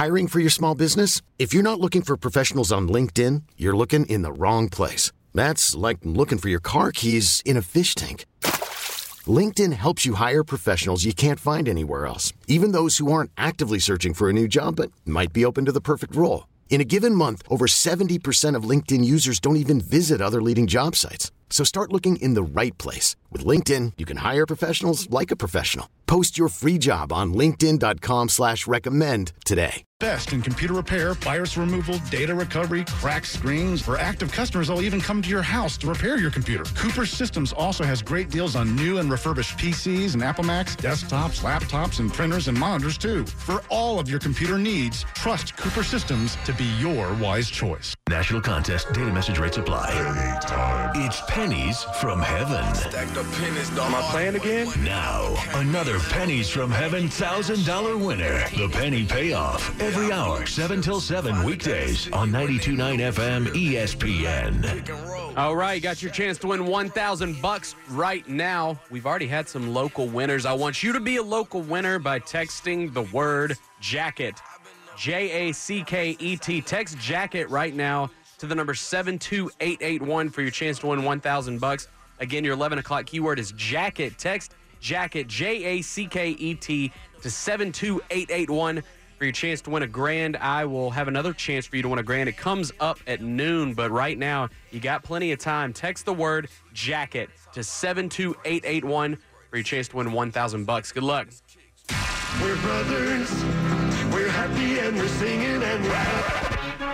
Hiring for your small business? If you're not looking for professionals on LinkedIn, you're looking in the wrong place. That's like looking for your car keys in a fish tank. LinkedIn helps you hire professionals you can't find anywhere else, even those who aren't actively searching for a new job but might be open to the perfect role. In a given month, over 70% of LinkedIn users don't even visit other leading job sites. So start looking in the right place. With LinkedIn, you can hire professionals like a professional. Post your free job on linkedin.com/recommend today. Best in computer repair, virus removal, data recovery, cracked screens. For active customers, they'll even come to your house to repair your computer. Cooper Systems also has great deals on new and refurbished PCs and Apple Macs, desktops, laptops, and printers and monitors, too. For all of your computer needs, trust Cooper Systems to be your wise choice. National contest data message rates apply. It's pennies from heaven. Stacked up pennies, dog. Am I playing again? Now, another pennies from heaven $1,000 winner. The Penny Payoff. Every hour, 7 till 7 weekdays on 92.9 FM ESPN. All right, got your chance to win $1,000 right now. We've already had some local winners. I want you to be a local winner by texting the word jacket. Jacket. Text jacket right now to the number 72881 for your chance to win $1,000. Again, your 11 o'clock keyword is jacket. Text jacket, Jacket, to 72881 for your chance to win a grand. I will have another chance for you to win a grand. It comes up at noon, but right now you got plenty of time. Text the word jacket to 72881 for your chance to win $1,000. Good luck. We're brothers. We're happy and we're singing and we're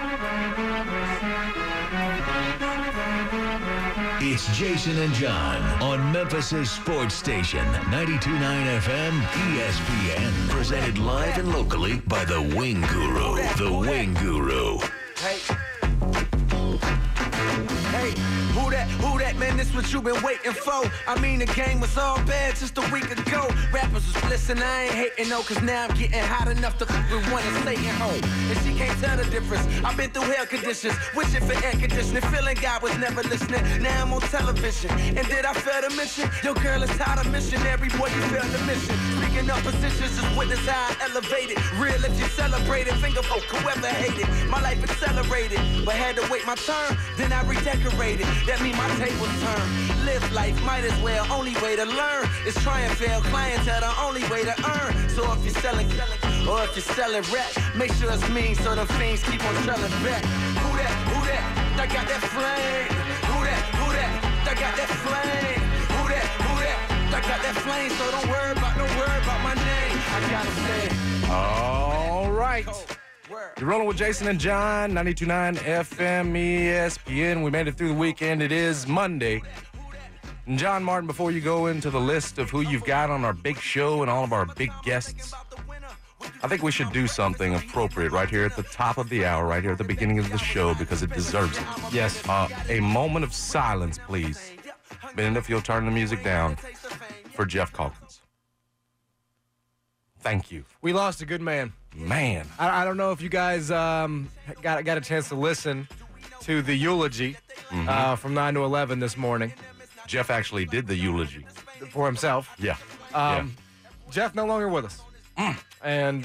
It's Jason and John on Memphis' sports station, 92.9 FM ESPN. Presented live and locally by the Wing Guru. The Wing Guru. Hey, who that, man, this what you been waiting for. I mean, the game was all bad just a week ago. Rappers was blitzing, I ain't hating no, cause now I'm getting hot enough to fuck with one and staying home. And she can't tell the difference. I've been through hell conditions, wishing for air conditioning, feeling God was never listening. Now I'm on television, and did I fail to mention? Your girl is tired of missionary, boy, you failed the mission. Speaking of positions, just witness how I elevated. Real if you celebrated, finger folk, whoever hated. My life accelerated, but had to wait my turn, then I redecorated. That mean my tables turn. Live life, might as well. Only way to learn is try and fail. Clientele, the only way to earn. So if you're selling, or if you're selling rap, make sure it's mean so the fiends keep on selling back. Who that? I got that flame. Who that? I got that flame. Who that? I got that flame. So don't worry about my name. I gotta say. All right. You're rolling with Jason and John, 92.9 FM ESPN. We made it through the weekend. It is Monday. And John Martin, before you go into the list of who you've got on our big show and all of our big guests, I think we should do something appropriate right here at the top of the hour, right here at the beginning of the show, because it deserves it. Yes. A moment of silence, please. Ben, if you'll turn the music down for Geoff Calkins. Thank you. We lost a good man. Man. I don't know if you guys got a chance to listen to the eulogy from 9 to 11 this morning. Geoff actually did the eulogy. For himself. Yeah. Geoff no longer with us. And,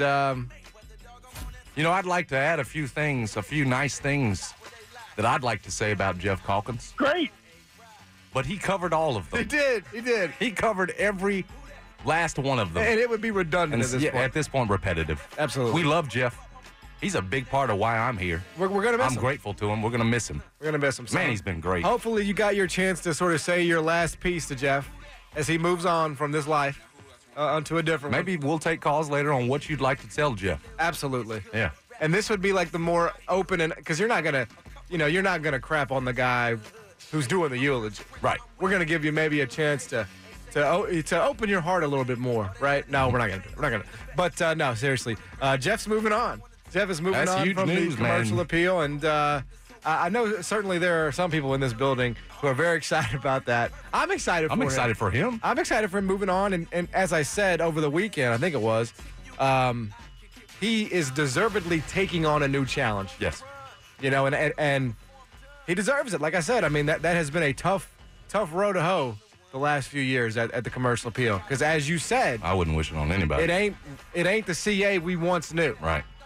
I'd like to add a few nice things that I'd like to say about Geoff Calkins. Great. But he covered all of them. He did. He covered every last one of them. And it would be redundant at this point. At this point, repetitive. Absolutely. We love Geoff. He's a big part of why I'm here. We're going to miss him. I'm grateful to him. We're going to miss him. We're going to miss him. Man, he's been great. Hopefully you got your chance to sort of say your last piece to Geoff as he moves on from this life onto a different one. Maybe we'll take calls later on what you'd like to tell Geoff. Absolutely. Yeah. And this would be like the more open, and because you're not going to crap on the guy who's doing the eulogy. Right. We're going to give you maybe a chance to open your heart a little bit more, right? No, we're not going to do it. We're not going to. But, no, seriously. Geoff's moving on. Geoff is moving on huge from news, the commercial appeal, and I know certainly there are some people in this building who are very excited about that. I'm excited for him. I'm excited for him. I'm excited for him moving on, and as I said over the weekend, I think it was, he is deservedly taking on a new challenge. Yes. And he deserves it. Like I said, I mean, that has been a tough road to hoe the last few years at the commercial appeal. Because as you said, I wouldn't wish it on anybody. It ain't the CA we once knew. Right.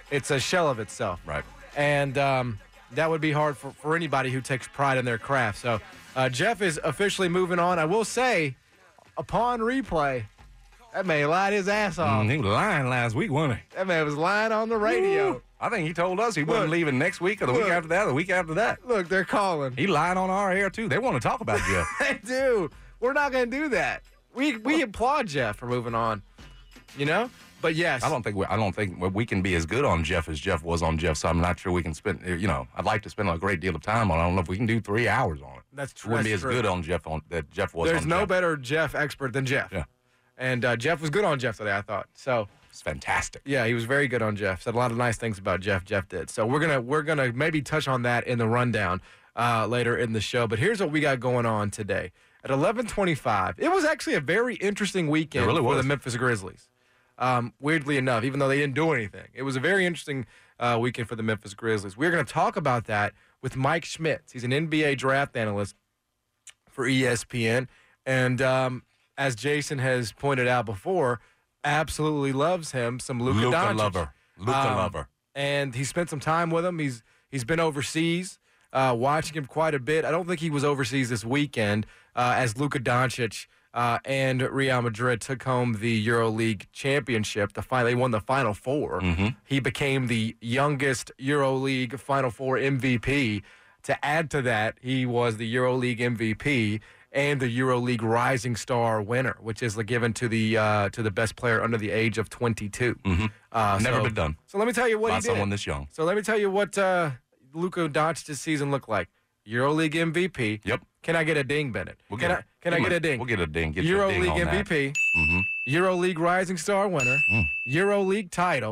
It's a shell of itself. Right. And that would be hard for anybody who takes pride in their craft. So Jeff is officially moving on. I will say, upon replay, that man lied his ass off. He was lying last week, wasn't he? That man was lying on the radio. Woo. I think he told us he wasn't leaving next week or the week after that or the week after that. Look, they're calling. He lied on our air, too. They want to talk about Jeff. They do. We're not going to do that. We applaud Jeff for moving on, you know? But yes. I don't think we can be as good on Jeff as Jeff was on Jeff, so I'm not sure we can spend, I'd like to spend a great deal of time on it. I don't know if we can do 3 hours on it. That's true. We wouldn't be as good on Jeff that Jeff was on Jeff. There's no better Jeff expert than Jeff. Yeah. And Jeff was good on Jeff today, I thought. So it's fantastic. Yeah, he was very good on Jeff. Said a lot of nice things about Jeff. Jeff did. So we're gonna maybe touch on that in the rundown later in the show. But here's what we got going on today. At 11:25, it was actually a very interesting weekend for the Memphis Grizzlies. Weirdly enough, even though they didn't do anything, it was a very interesting weekend for the Memphis Grizzlies. We're going to talk about that with Mike Schmitz. He's an NBA draft analyst for ESPN, and as Jason has pointed out before, absolutely loves him some Luka Doncic. Luka lover. And he spent some time with him. He's been overseas, watching him quite a bit. I don't think he was overseas this weekend as Luka Doncic and Real Madrid took home the EuroLeague championship. They won the Final Four. Mm-hmm. He became the youngest EuroLeague Final Four MVP. To add to that, he was the EuroLeague MVP and the EuroLeague Rising Star winner, which is given to the best player under the age of 22. Mm-hmm. Never been done. So let me tell you what by he did. someone this young. So let me tell you what Luka Doncic's season looked like. EuroLeague MVP. Yep. Can I get a ding, Bennett? Can I get a ding? We'll get a ding. Get EuroLeague your ding on MVP. Mm-hmm. EuroLeague Rising Star winner. EuroLeague title.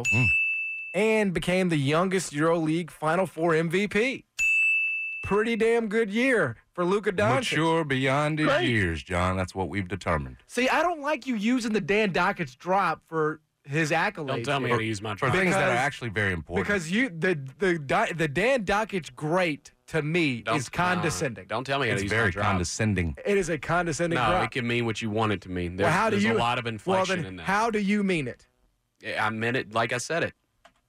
And became the youngest EuroLeague Final Four MVP. Pretty damn good year for Luka Doncic. Mature beyond his years, John. That's what we've determined. See, I don't like you using the Dan Doncic drop for his accolades. Don't tell me how to use my for drop. things that are actually very important. Because the Dan Doncic great to me is condescending. Don't tell me how to use my very drop. condescending. It is a condescending No, drop. it can mean what you want it to mean. There's, Well, how do there's you, a lot of inflection in that. How do you mean it? I meant it like I said it.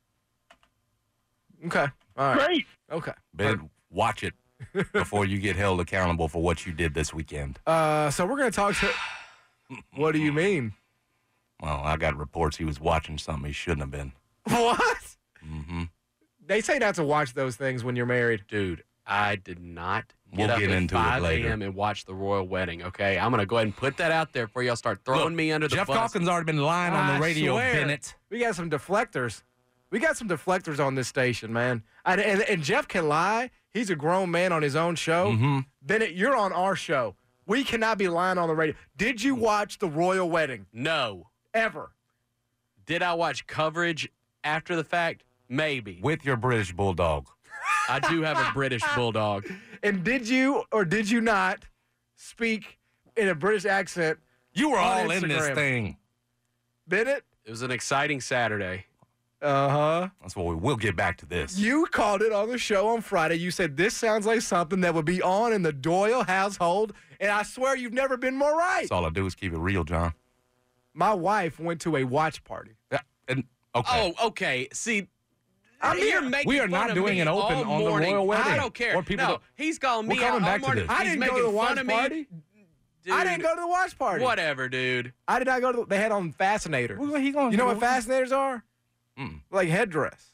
Okay. All right. Great. Okay. Ben, watch it before you get held accountable for what you did this weekend. So we're going to talk to... What do you mean? Well, I got reports he was watching something he shouldn't have been. What? Mm-hmm. They say not to watch those things when you're married. Dude, I did not We'll up get at into it 5 later. a.m. and watch the royal wedding, okay? I'm going to go ahead and put that out there for y'all start throwing me under the Jeff bus. Calkins already been lying on the radio, swear. Bennett. We got some deflectors. We got some deflectors on this station, man. And Jeff can lie. He's a grown man on his own show. Mm-hmm. Bennett, you're on our show. We cannot be lying on the radio. Did you watch the royal wedding? No. Ever? Did I watch coverage after the fact? Maybe. With your British Bulldog. I do have a British bulldog. And did you or did you not speak in a British accent? You were on all in this Instagram? thing. Bennett? It was an exciting Saturday. Uh-huh. That's what we'll get back to this. You called it on the show on Friday. You said this sounds like something that would be on in the Doyle household, and I swear you've never been more right. That's all I do is keep it real, John. My wife went to a watch party. Yeah, and, okay. Oh, okay. See, You're making we are fun not of doing me an open all on the morning. royal wedding. I don't care. Or people no, that- he's calling me We're out coming all back to morning. this. I He's didn't go making to the watch fun of me. party. Dude, I didn't go to the watch party. Whatever, dude. I did not go to. They had on Fascinator. Well, he gonna You know do what it. Fascinators are? Like headdress.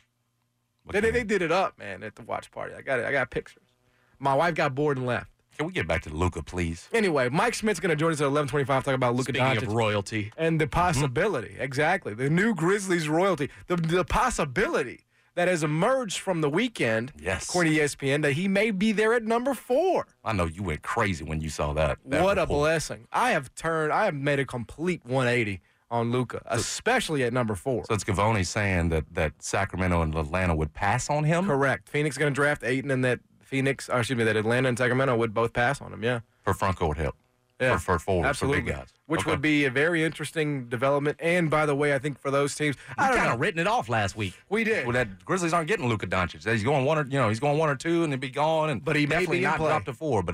What They the- did it up, man, at the watch party. I got pictures. My wife got bored and left. Can we get back to Luka, please? Anyway, Mike Schmidt's going to join us at 11:25 talking about Luka Speaking Doncic of royalty. and the possibility, exactly, the new Grizzlies royalty, the possibility that has emerged from the weekend, Yes. according to ESPN, that he may be there at number 4. I know you went crazy when you saw that. What a report. blessing! I have made a complete 180 on Luka, especially at number 4. So it's Gavoni saying that Sacramento and Atlanta would pass on him? Correct. Phoenix is going to draft Ayton, and that Atlanta and Sacramento would both pass on him. Yeah. For front court help. Yeah, For forwards, absolutely. for big guys. Which Okay. would be a very interesting development. And by the way, I think for those teams, I don't kind know. of written it off last week. We did. Well, that Grizzlies aren't getting Luka Doncic. He's going one or two, and he'll be gone. And But he may definitely be in not play. dropped to 4. But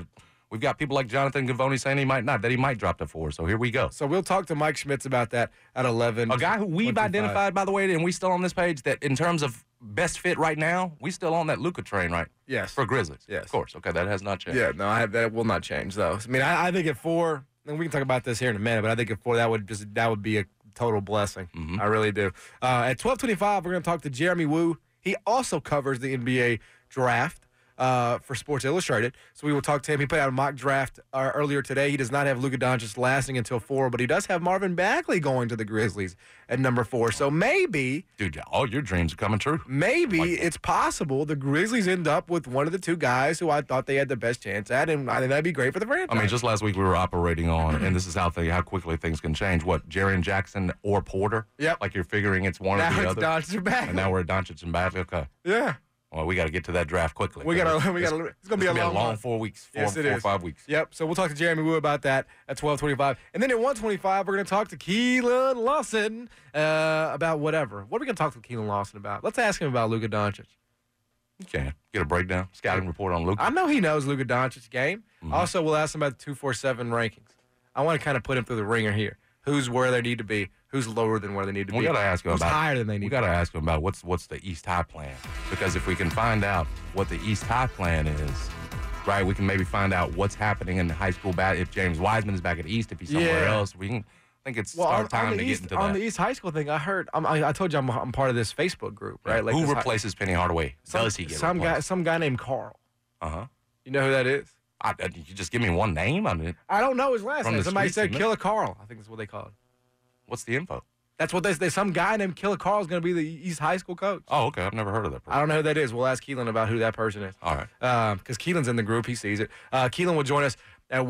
we've got people like Jonathan Gavoni saying he might drop to 4. So here we go. So we'll talk to Mike Schmitz about that at 11. A guy who we've 25. identified, by the way, and we still on this page, that in terms of best fit right now, we still on that Luka train, right? Yes. For Grizzlies. Yes. Of course. Okay, that has not changed. Yeah, no, that will not change, though. I mean, I think at 4, and we can talk about this here in a minute, but I think at 4, that would be a total blessing. I really do. At 12:25, we're going to talk to Jeremy Woo. He also covers the NBA draft for Sports Illustrated. So we will talk to him. He put out a mock draft earlier today. He does not have Luka Doncic lasting until 4, but he does have Marvin Bagley going to the Grizzlies at number 4. So maybe, dude, all your dreams are coming true. Maybe it's possible the Grizzlies end up with one of the two guys who I thought they had the best chance at, and I think that'd be great for the franchise. I mean, just last week we were operating on, and this is how quickly things can change. What, Jaren Jackson or Porter? Yep. Like you're figuring it's one now or the it's other. Doncic or Bagley. And now we're at Doncic and Bagley. Okay. Yeah. Well, we got to get to that draft quickly. We got. It's going to be a long 4 weeks. Yes, it is. 4 or 5 weeks. Yep. So we'll talk to Jeremy Woo about that at 12:25, and then at 1:25 we're going to talk to Keelan Lawson about whatever. What are we going to talk to Keelan Lawson about? Let's ask him about Luka Doncic. You can get a breakdown, scouting report on Luka. I know he knows Luka Doncic's game. Also, we'll ask him about the 247 rankings. I want to kind of put him through the ringer here. Who's where they need to be? Who's lower than where they need to be? We got to ask him Who's about higher than they need. We got to ask him about what's the East High plan, because if we can find out what the East High plan is, right, we can maybe find out what's happening in the high school if James Wiseman is back at East, if he's somewhere else, we can. I think it's our time to get into that. On the East High School thing, I heard. I told you I'm part of this Facebook group, right? Like who replaces Penny Hardaway? Does he get replaced? Some guy named Carl. You know who that is? You just give me one name. I mean, I don't know his last name. Somebody said Killer Carl. I think that's what they call it. What's the info? That's what they say. Some guy named Killer Carl is going to be the East High School coach. Oh, okay. I've never heard of that person. I don't know who that is. We'll ask Keelan about who that person is. All right. Because Keelan's in the group. He sees it. Keelan will join us at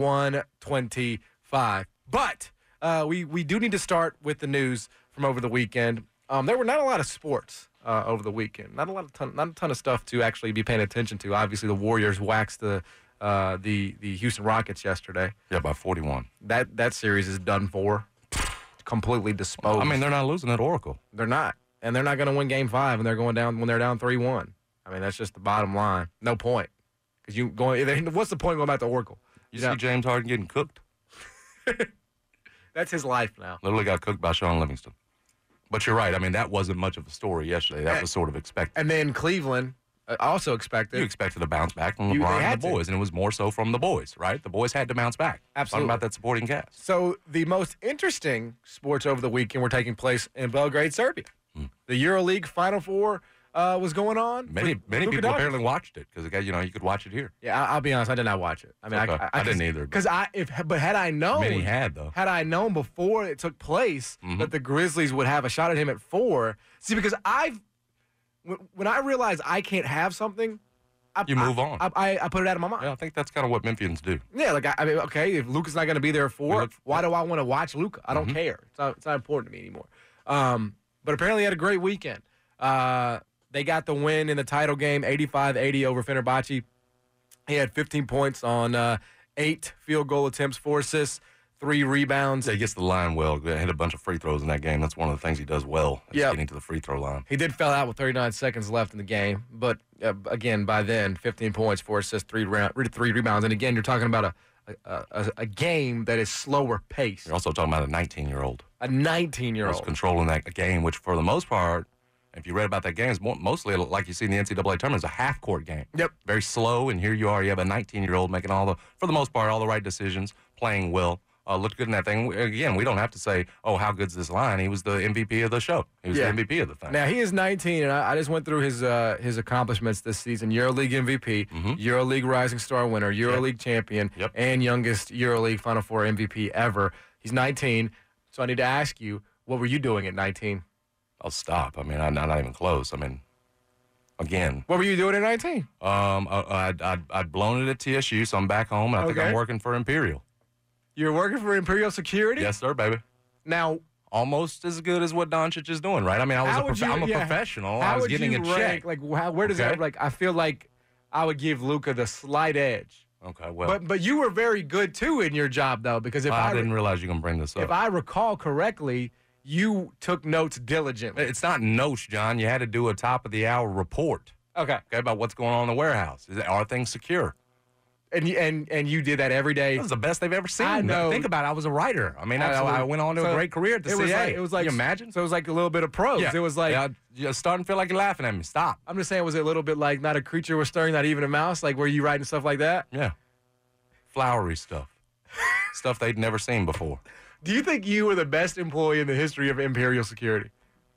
1:25. But we do need to start with the news from over the weekend. There were not a lot of sports over the weekend. Not a ton of stuff to actually be paying attention to. Obviously, the Warriors waxed the Houston Rockets yesterday. Yeah, by 41. That series is done for. Completely disposed. I mean, they're not losing at Oracle. They're not. And they're not going to win Game 5 when they're down 3-1. I mean, that's just the bottom line. No point. Because what's the point going back to Oracle? You see James Harden getting cooked? That's his life now. Literally got cooked by Sean Livingston. But you're right. I mean, that wasn't much of a story yesterday. That was sort of expected. And then Cleveland also expected. You expected a bounce back from LeBron and the boys, and it was more so from the boys, right? The boys had to bounce back. Absolutely. Talking about that supporting cast. So the most interesting sports over the weekend were taking place in Belgrade, Serbia. The EuroLeague Final Four was going on. Many people apparently watched it because you could watch it here. Yeah, I'll be honest, I did not watch it. I mean, okay. I didn't either. But had I known, many had though. Had I known before it took place that the Grizzlies would have a shot at him at 4, because when I realize I can't have something, you move on. I put it out of my mind. Yeah, I think that's kind of what Memphians do. Yeah, I mean, okay, if Luka's not going to be there at 4, why do I want to watch Luka? I don't care. It's not important to me anymore. But apparently, he had a great weekend. They got the win in the title game, 85-80 over Fenerbahce. He had 15 points on 8 field goal attempts, 4 assists, 3 rebounds. He gets the line well. He had a bunch of free throws in that game. That's one of the things he does well, is getting to the free throw line. He did foul out with 39 seconds left in the game. But, again, by then, 15 points, 4 assists, 3 rebounds. And, again, you're talking about a game that is slower paced. You're also talking about a 19-year-old. A 19-year-old. Controlling that game, which for the most part, if you read about that game, it's mostly like you see in the NCAA tournament, it's a half-court game. Yep. Very slow, and here you are. You have a 19-year-old making for the most part, all the right decisions, playing well. Looked good in that thing. Again, we don't have to say, oh, how good's this line? He was the MVP of the show. He was the MVP of the thing. Now, he is 19, and I just went through his accomplishments this season. EuroLeague MVP, EuroLeague Rising Star winner, EuroLeague champion, and youngest EuroLeague Final Four MVP ever. He's 19, so I need to ask you, what were you doing at 19? I'll stop. I mean, I'm not even close. I mean, again. What were you doing at 19? I'd blown it at TSU, so I'm back home, and I think I'm working for Imperial. You're working for Imperial Security? Yes, sir, baby. Now, almost as good as what Doncic is doing, right? I mean, I'm a professional. I was getting a check. Like, where does that? Like, I feel like I would give Luka the slight edge. Okay, well, but you were very good too in your job though, because I didn't realize you were gonna bring this up. If I recall correctly, you took notes diligently. It's not notes, John. You had to do a top of the hour report. Okay, about what's going on in the warehouse. Are things secure? And you did that every day. That was the best they've ever seen. I know. Think about it. I was a writer. I mean, Absolutely. I went on to a great career at the CA. It was like, Can you imagine? So it was like a little bit of prose. Yeah. It was like, yeah, you're starting to feel like you're laughing at me. Stop. I'm just saying, was it a little bit like not a creature was stirring, not even a mouse? Like, were you writing stuff like that? Yeah. Flowery stuff. Stuff they'd never seen before. Do you think you were the best employee in the history of Imperial Security?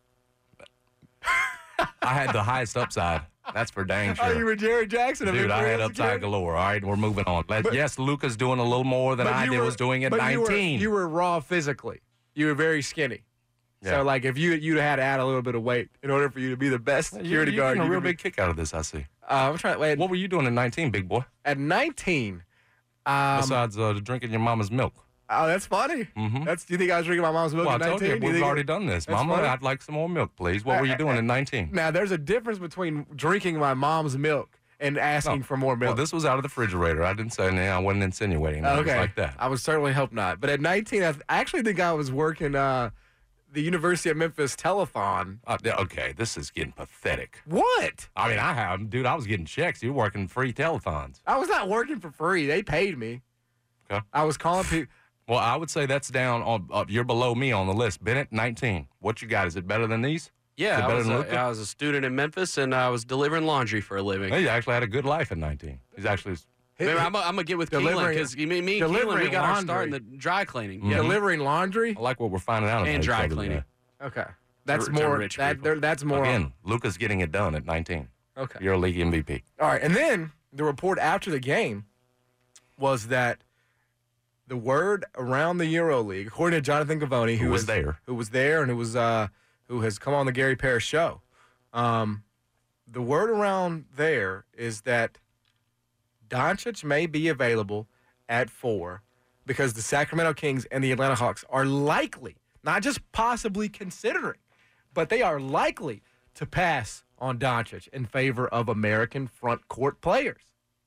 I had the highest upside. That's for dang sure. Oh, you were Jared Jackson of Dude, I Imperial had upside Security? galore. All right, we're moving on. Yes, Luca's doing a little more than But I you was doing at but 19. You were raw physically. You were very skinny. Yeah. So, like, if you'd had to add a little bit of weight in order for you to be the best security You're guard. getting a you real could be- big kick out of this, I see. I'm trying. Wait, What were you doing at 19, big boy? at 19. Besides drinking your mama's milk. Oh, that's funny. Mhm. Do you think I was drinking my mom's milk Well, I at told 19? you, Do you we've think already done this. That's Mama, funny. I'd like some more milk, please. What were you doing at 19? Now, there's a difference between drinking my mom's milk and asking for more milk. Well, this was out of the refrigerator. I didn't say anything. I wasn't insinuating. It was like that. I would certainly hope not. But at 19, I actually think I was working the University of Memphis telethon. Okay, this is getting pathetic. What? I mean, I was getting checks. You were working free telethons. I was not working for free. They paid me. Okay. I was calling people. Well, I would say that's down on. You're below me on the list. Bennett, 19. What you got? Is it better than these? Is it Yeah, better than Luka? I was a student in Memphis, and I was delivering laundry for a living. He actually had a good life at 19. He's actually. Maybe I'm going to get with Keelan Delivering- because me and Keelan, we delivering got our start in laundry. the dry cleaning. Delivering laundry. I like what we're finding out about And each dry other cleaning. today. Okay, that's To more. rich people. That's more. Again, Luca's getting it done at 19. Okay. You're a league MVP. All right, and then the report after the game was that the word around the EuroLeague, according to Jonathan Gavoni, Who was there, and who has come on the Gary Parrish show, the word around there is that Doncic may be available at 4 because the Sacramento Kings and the Atlanta Hawks are likely, not just possibly considering, but they are likely to pass on Doncic in favor of American front court players.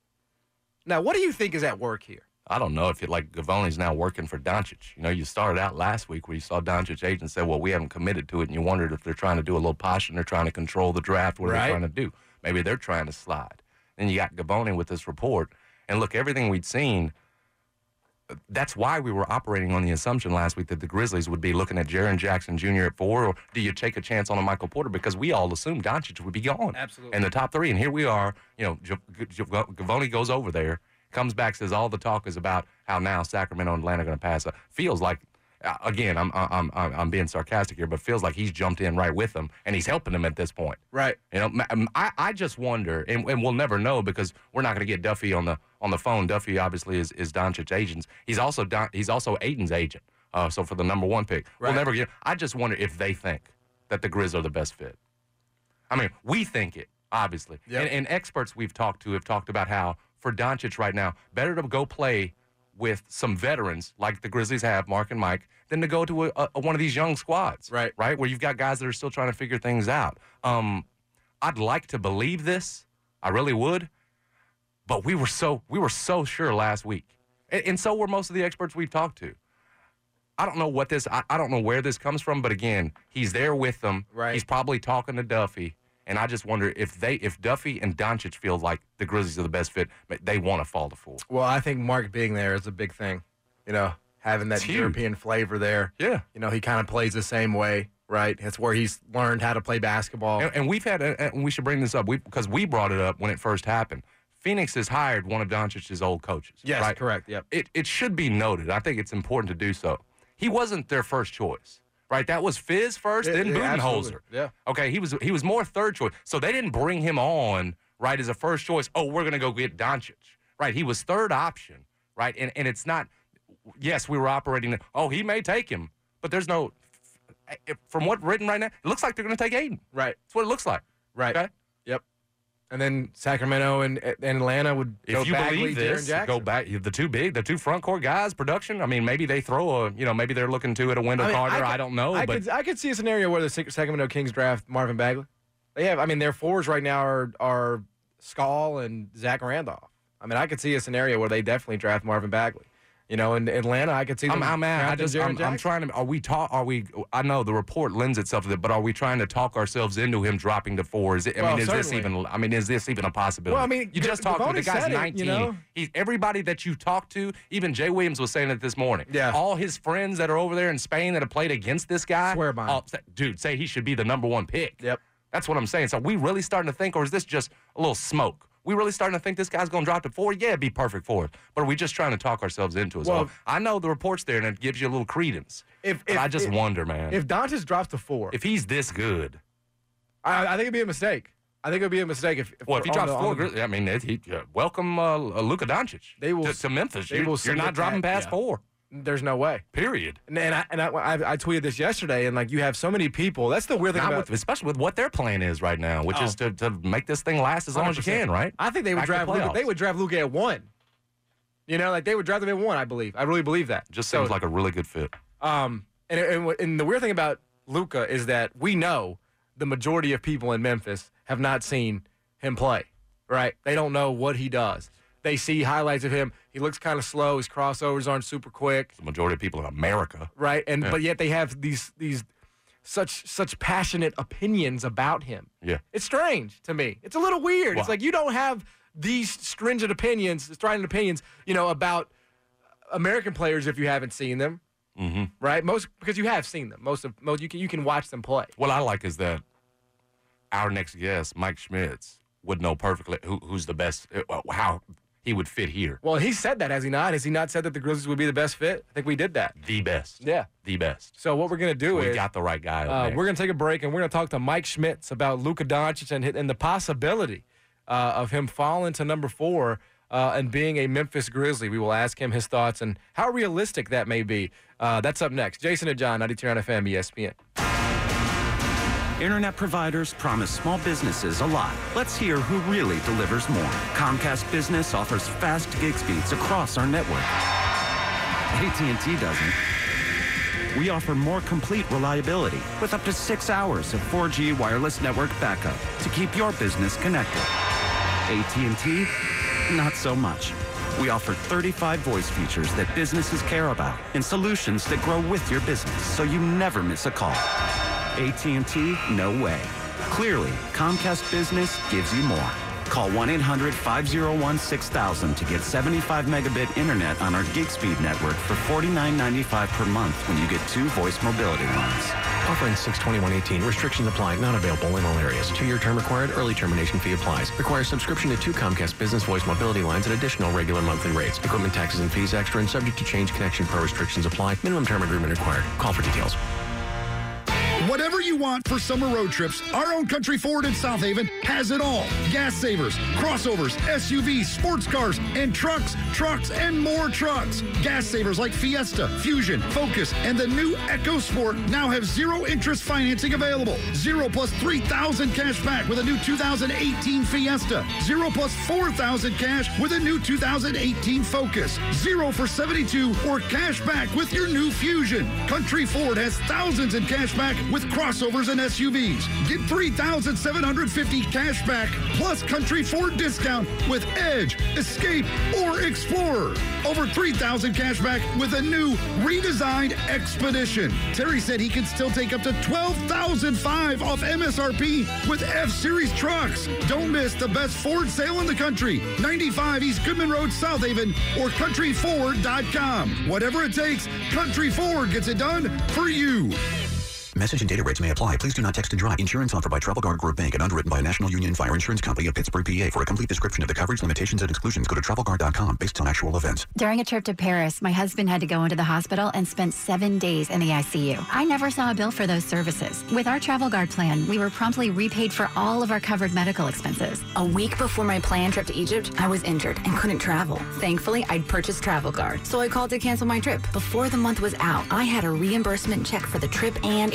Now, what do you think is at work here? I don't know if Gavoni's now working for Doncic. You know, you started out last week where you saw Doncic agents say, well, we haven't committed to it, and you wondered if they're trying to do a little posh and they're trying to control the draft. What are they trying to do? Maybe they're trying to slide. Then you got Gavoni with this report. And look, everything we'd seen, that's why we were operating on the assumption last week that the Grizzlies would be looking at Jaren Jackson Jr. at 4, or do you take a chance on a Michael Porter? Because we all assumed Doncic would be gone. Absolutely. In the top 3. And here we are, you know, Gavoni goes over there, comes back, says all the talk is about how now Sacramento and Atlanta are going to pass. Feels like, again, I'm being sarcastic here, but feels like he's jumped in right with them and he's helping them at this point. Right. You know, I just wonder, and we'll never know because we're not going to get Duffy on the phone. Duffy obviously is Doncic's agent. He's also Aiden's agent. So for the number 1 pick, we'll never get. I just wonder if they think that the Grizz are the best fit. I mean, we think it obviously, and experts we've talked to have talked about how for Doncic right now, better to go play with some veterans like the Grizzlies have, Mark and Mike, than to go to one of these young squads. Right. Where you've got guys that are still trying to figure things out. I'd like to believe this. I really would. But we were so sure last week. And so were most of the experts we've talked to. I don't know what I don't know where this comes from, but again, he's there with them. Right. He's probably talking to Duffy. And I just wonder if Duffy and Doncic feel like the Grizzlies are the best fit, but they want to fall to 4. Well, I think Mark being there is a big thing. You know, having that European flavor there. Yeah. You know, he kind of plays the same way, right? It's where he's learned how to play basketball. And we've had, and we should bring this up because we brought it up when it first happened. Phoenix has hired one of Doncic's old coaches. Yes, right? correct. Yep. It should be noted. I think it's important to do so. He wasn't their first choice. Right, that was Fizz first, then Budenholzer. Yeah. Okay, he was more third choice. So they didn't bring him on, right, as a first choice. Oh, we're going to go get Doncic. Right, he was third option, right? And it's not, yes, we were operating, he may take him, but there's no, from what's written right now, it looks like they're going to take Aiden. Right. That's what it looks like. Right. Okay? Yep. And then Sacramento and Atlanta would go if you Bagley, believe this, Jaren Jackson. go back, the two front court guys, production, I mean, maybe they throw maybe they're looking to it a Wendell Carter, I don't know. I could see a scenario where the Sacramento Kings draft Marvin Bagley. They have, their 4s right now are Skull and Zach Randolph. I could see a scenario where they definitely draft Marvin Bagley. You know, in Atlanta, I could see them. I'm trying to. I know the report lends itself to it, but are we trying to talk ourselves into him dropping to 4? Is this even a possibility? Well, I mean, you just talked with the guy's 19. You know? Everybody that you talk to, even Jay Williams was saying it this morning. Yeah. All his friends that are over there in Spain that have played against this guy, swear by him. Dude, say he should be the number 1 pick. Yep. That's what I'm saying. So are we really starting to think, or is this just a little smoke? We really starting to think this guy's going to drop to 4? Yeah, it'd be perfect for it. But are we just trying to talk ourselves into it? Well, I know the report's there, and it gives you a little credence. I just wonder, man. If Doncic drops to 4. If he's this good. I think it'd be a mistake. I think it would be a mistake if he drops 4. I mean, welcome Luka Doncic to Memphis. You're not dropping past 4. There's no way. Period. And I tweeted this yesterday, and you have so many people. That's the weird thing especially with what their plan is right now, which is to make this thing last as long as you can, right? I think they would draft Luka. They would draft Luka at 1. You know, they would draft him at 1. I believe. I really believe that. Just seems like a really good fit. And the weird thing about Luka is that we know the majority of people in Memphis have not seen him play. Right? They don't know what he does. They see highlights of him. He looks kind of slow. His crossovers aren't super quick. The majority of people in America, right? But yet they have these such passionate opinions about him. Yeah, it's strange to me. It's a little weird. Wow. It's like you don't have these strident opinions, about American players if you haven't seen them, right? Because you have seen them. You can watch them play. What I like is that our next guest, Mike Schmitz, would know perfectly who's the best, how he would fit here. Well, he said that, has he not? Has he not said that the Grizzlies would be the best fit? I think we did that. The best. Yeah. The best. So what we're going to do is... We got the right guy over there. We're going to take a break, and we're going to talk to Mike Schmitz about Luka Doncic and the possibility of him falling to number 4 and being a Memphis Grizzly. We will ask him his thoughts and how realistic that may be. That's up next. Jason and John, 92.9 FM, ESPN. Internet providers promise small businesses a lot. Let's hear who really delivers more. Comcast Business offers fast gig speeds across our network. AT&T doesn't. We offer more complete reliability with up to 6 hours of 4G wireless network backup to keep your business connected. AT&T, not so much. We offer 35 voice features that businesses care about and solutions that grow with your business so you never miss a call. AT&T, no way. Clearly, Comcast Business gives you more. Call 1-800-501-6000 to get 75 megabit internet on our gig speed network for $49.95 per month when you get 2 voice mobility lines. Offering 6/21/18. Restrictions apply. Not available in all areas. 2-year term required. Early termination fee applies. Requires subscription to 2 Comcast Business voice mobility lines at additional regular monthly rates. Equipment taxes and fees extra and subject to change. Connection per restrictions apply. Minimum term agreement required. Call for details. Whatever you want for summer road trips, our own Country Ford in South Haven has it all. Gas savers, crossovers, SUVs, sports cars, and trucks, and more trucks. Gas savers like Fiesta, Fusion, Focus, and the new EcoSport now have 0 interest financing available. 0 plus $3,000 cash back with a new 2018 Fiesta. 0 plus $4,000 cash with a new 2018 Focus. 0 for 72 or cash back with your new Fusion. Country Ford has thousands in cash back with crossovers and SUVs. Get $3,750 cash back plus Country Ford discount with Edge, Escape, or Explorer. Over $3,000 cash back with a new redesigned Expedition. Terry said he can still take up to $12,500 off MSRP with F-Series trucks. Don't miss the best Ford sale in the country. 95 East Goodman Road, South Haven, or countryford.com. Whatever it takes, Country Ford gets it done for you. Message and data rates may apply. Please do not text and drive. Insurance offered by Travel Guard Group Bank and underwritten by National Union Fire Insurance Company of Pittsburgh, PA. For a complete description of the coverage, limitations, and exclusions, go to TravelGuard.com based on actual events. During a trip to Paris, my husband had to go into the hospital and spent 7 days in the ICU. I never saw a bill for those services. With our Travel Guard plan, we were promptly repaid for all of our covered medical expenses. A week before my planned trip to Egypt, I was injured and couldn't travel. Thankfully, I'd purchased Travel Guard, so I called to cancel my trip. Before the month was out, I had a reimbursement check for the trip and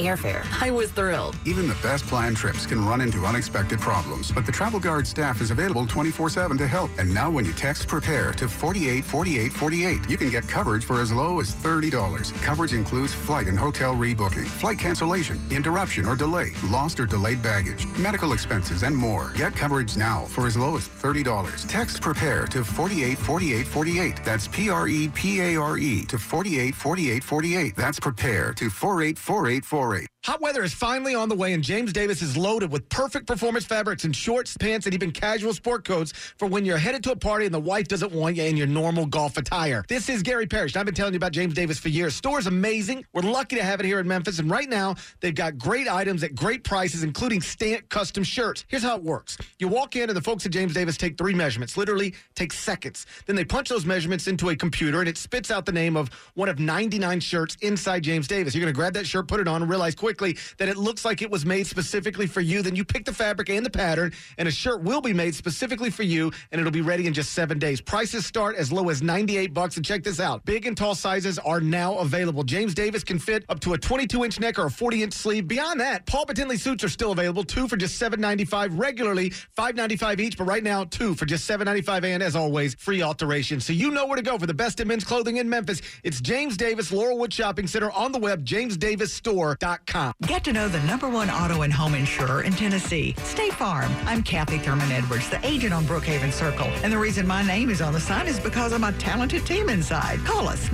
airfare. I was thrilled. Even the best planned trips can run into unexpected problems, but the Travel Guard staff is available 24/7 to help. And now when you text PREPARE to 484848, you can get coverage for as low as $30. Coverage includes flight and hotel rebooking, flight cancellation, interruption or delay, lost or delayed baggage, medical expenses, and more. Get coverage now for as low as $30. Text PREPARE to 484848. That's PREPARE to 484848. That's PREPARE to 484848. Hot weather is finally on the way, and James Davis is loaded with perfect performance fabrics in shorts, pants, and even casual sport coats for when you're headed to a party and the wife doesn't want you in your normal golf attire. This is Gary Parrish, and I've been telling you about James Davis for years. Store's amazing. We're lucky to have it here in Memphis, and right now, they've got great items at great prices, including stamped custom shirts. Here's how it works. You walk in, and the folks at James Davis take 3 measurements, literally takes seconds. Then they punch those measurements into a computer, and it spits out the name of one of 99 shirts inside James Davis. You're going to grab that shirt, put it on, and realize quickly that it looks like it was made specifically for you. Then you pick the fabric and the pattern, and a shirt will be made specifically for you, and it'll be ready in just 7 days. Prices start as low as $98, and check this out. Big and tall sizes are now available. James Davis can fit up to a 22-inch neck or a 40-inch sleeve. Beyond that, Paul Betinley suits are still available, 2 for just $7.95, regularly $5.95 each, but right now 2 for just $7.95, and as always, free alteration. So you know where to go for the best in men's clothing in Memphis. It's James Davis Laurelwood Shopping Center, on the web, jamesdavisstore.com. Get to know the #1 auto and home insurer in Tennessee, State Farm. I'm Kathy Thurman Edwards, the agent on Brookhaven Circle. And the reason my name is on the sign is because of my talented team inside. Call us,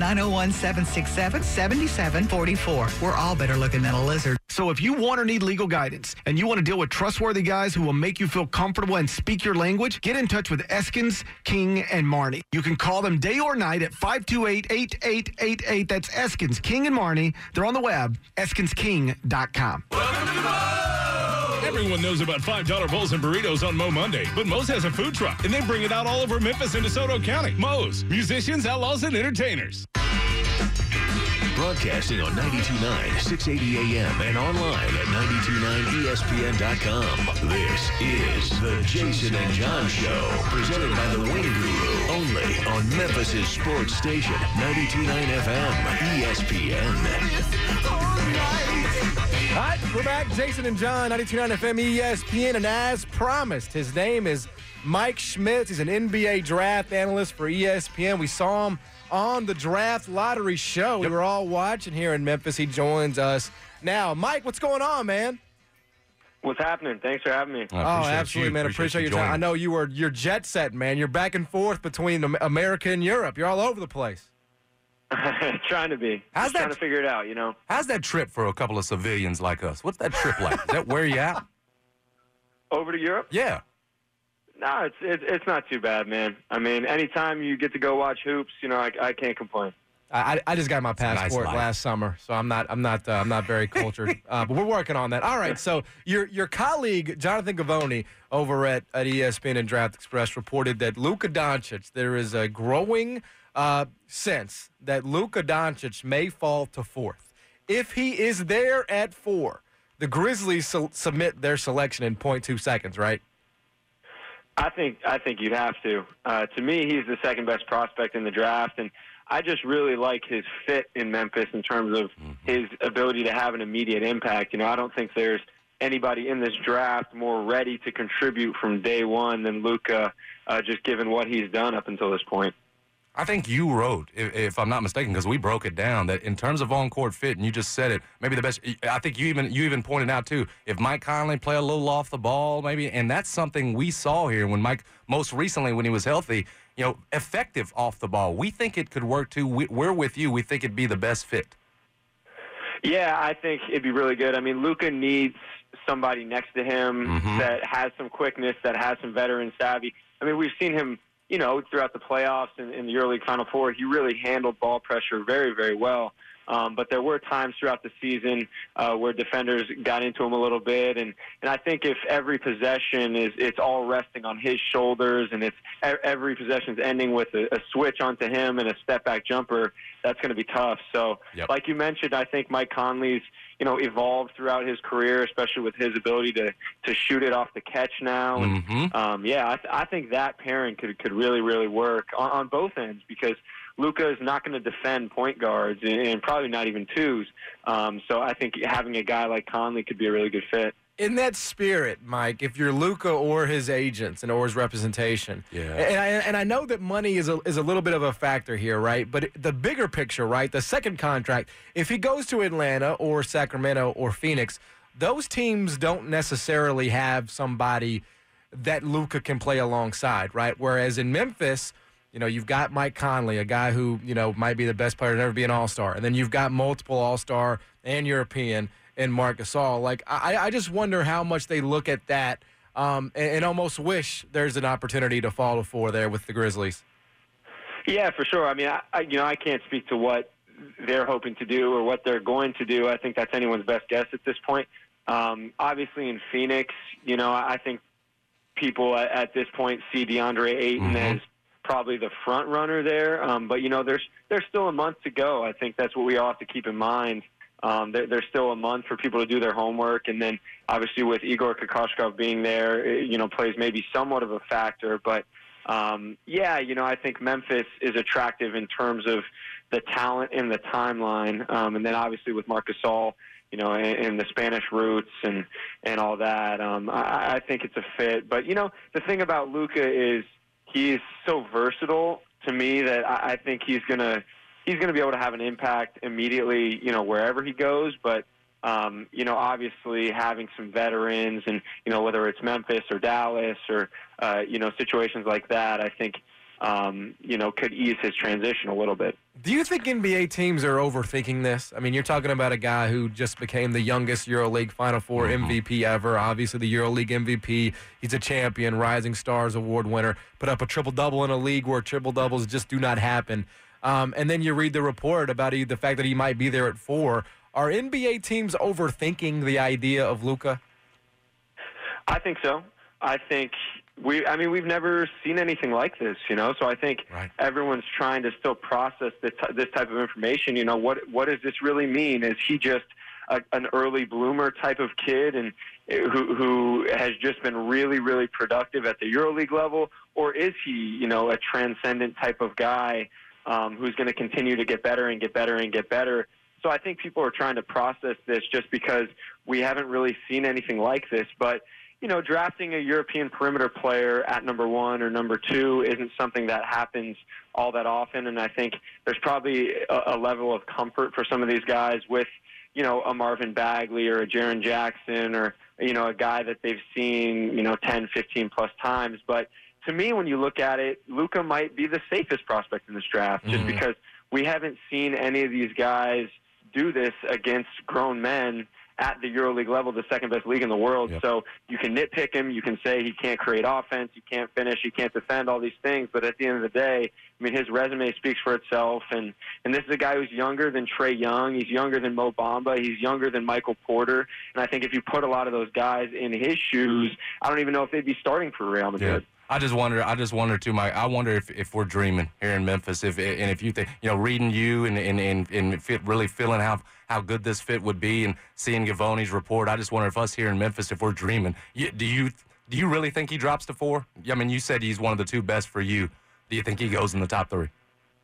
901-767-7744. We're all better looking than a lizard. So if you want or need legal guidance and you want to deal with trustworthy guys who will make you feel comfortable and speak your language, get in touch with Eskins, King, and Marnie. You can call them day or night at 528-8888. That's Eskins, King, and Marnie. They're on the web, eskinsking.com. Everyone knows about $5 bowls and burritos on Mo Monday, but Mo's has a food truck, and they bring it out all over Memphis and DeSoto County. Mo's, musicians, outlaws, and entertainers. Broadcasting on 92.9, 680 AM, and online at 929ESPN.com. This is the Jason and John Show, presented by the Wing Guru, only on Memphis' sports station, 92.9 FM, ESPN. All right, we're back. Jason and John, 92.9 FM, ESPN, and as promised, his name is Mike Schmitz. He's an NBA draft analyst for ESPN. We saw him on the Draft Lottery Show. We were all watching here in Memphis. He joins us now. Mike, what's going on, man? What's happening? Thanks for having me. Oh, absolutely, man. Appreciate your time. I know you're jet setting, man. You're back and forth between America and Europe. You're all over the place. Trying to be. Trying to figure it out, you know. How's that trip for a couple of civilians like us? What's that trip like? Is that where you at? Over to Europe? Yeah. No, it's not too bad, man. I mean, anytime you get to go watch hoops, you know, I can't complain. I just got my passport last summer, so I'm not very cultured. But we're working on that. All right. So your colleague Jonathan Gavoni over at ESPN and Draft Express reported that Luka Doncic, there is a growing sense that Luka Doncic may fall to 4th. If he is there at 4, the Grizzlies submit their selection in 0.2 seconds, right? I think you'd have to. To me, he's the second best prospect in the draft, and I just really like his fit in Memphis in terms of his ability to have an immediate impact. You know, I don't think there's anybody in this draft more ready to contribute from day one than Luka, just given what he's done up until this point. I think you wrote, if I'm not mistaken, because we broke it down, that in terms of on-court fit, and you just said it, maybe the best. I think you even pointed out too, if Mike Conley play a little off the ball, maybe, and that's something we saw here when Mike, most recently when he was healthy, you know, effective off the ball. We think it could work too. We're with you. We think it'd be the best fit. Yeah, I think it'd be really good. I mean, Luka needs somebody next to him that has some quickness, that has some veteran savvy. I mean, we've seen him, you know, throughout the playoffs and in the EuroLeague Final Four. He really handled ball pressure very, very well. But there were times throughout the season where defenders got into him a little bit, and I think if every possession it's all resting on his shoulders, and it's every possession is ending with a switch onto him and a step back jumper, that's going to be tough. So, like you mentioned, I think Mike Conley's evolved throughout his career, especially with his ability to shoot it off the catch now. And I think that pairing could really, really work on both ends, because Luka is not going to defend point guards and probably not even twos. So I think having a guy like Conley could be a really good fit. In that spirit, Mike, if you're Luka or his agents or his representation, and I know that money is a little bit of a factor here, right? But the bigger picture, right? The second contract, if he goes to Atlanta or Sacramento or Phoenix, those teams don't necessarily have somebody that Luka can play alongside, right? Whereas in Memphis, you've got Mike Conley, a guy who, might be the best player to ever be an All-Star. And then you've got multiple All-Star and European in Marc Gasol. Like, I just wonder how much they look at that and almost wish there's an opportunity to fall to 4 there with the Grizzlies. Yeah, for sure. I mean, I can't speak to what they're hoping to do or what they're going to do. I think that's anyone's best guess at this point. Obviously in Phoenix, I think people at this point see DeAndre Ayton as probably the front runner there. But, there's still a month to go. I think that's what we all have to keep in mind. There's still a month for people to do their homework. And then obviously with Igor Kokoshkov being there, plays maybe somewhat of a factor. But, I think Memphis is attractive in terms of the talent and the timeline. And then obviously with Marc Gasol, and the Spanish roots and all that. I think it's a fit. But, the thing about Luka is he's so versatile to me that I think he's going to be able to have an impact immediately, wherever he goes. But, obviously having some veterans and, whether it's Memphis or Dallas or, situations like that, I think, could ease his transition a little bit. Do you think NBA teams are overthinking this? I mean, you're talking about a guy who just became the youngest EuroLeague Final Four MVP ever, obviously the EuroLeague MVP. He's a champion, Rising Stars Award winner, put up a triple-double in a league where triple-doubles just do not happen. And then you read the report about the fact that he might be there at 4. Are NBA teams overthinking the idea of Luka? I think so. I think we've never seen anything like this, so I think everyone's trying to still process this type of information. What does this really mean? Is he just an early bloomer type of kid and who has just been really, really productive at the EuroLeague level? Or is he, a transcendent type of guy who's going to continue to get better and get better and get better? So I think people are trying to process this just because we haven't really seen anything like this. But drafting a European perimeter player at number 1 or number 2 isn't something that happens all that often. And I think there's probably a level of comfort for some of these guys with, a Marvin Bagley or a Jaren Jackson or, a guy that they've seen, 10, 15 plus times. But to me, when you look at it, Luka might be the safest prospect in this draft just because we haven't seen any of these guys do this against grown men at the EuroLeague level, the second best league in the world. Yep. So you can nitpick him. You can say he can't create offense, he can't finish, he can't defend, all these things. But at the end of the day, his resume speaks for itself. And this is a guy who's younger than Trae Young. He's younger than Mo Bamba. He's younger than Michael Porter. And I think if you put a lot of those guys in his shoes, I don't even know if they'd be starting for Real Madrid. Yeah. I just wonder too, Mike. I wonder if we're dreaming here in Memphis. If you think, reading you and really feeling how good this fit would be, and seeing Gavoni's report, I just wonder if us here in Memphis, if we're dreaming. Do you really think he drops to 4? I mean, you said he's one of the 2 best for you. Do you think he goes in the top 3?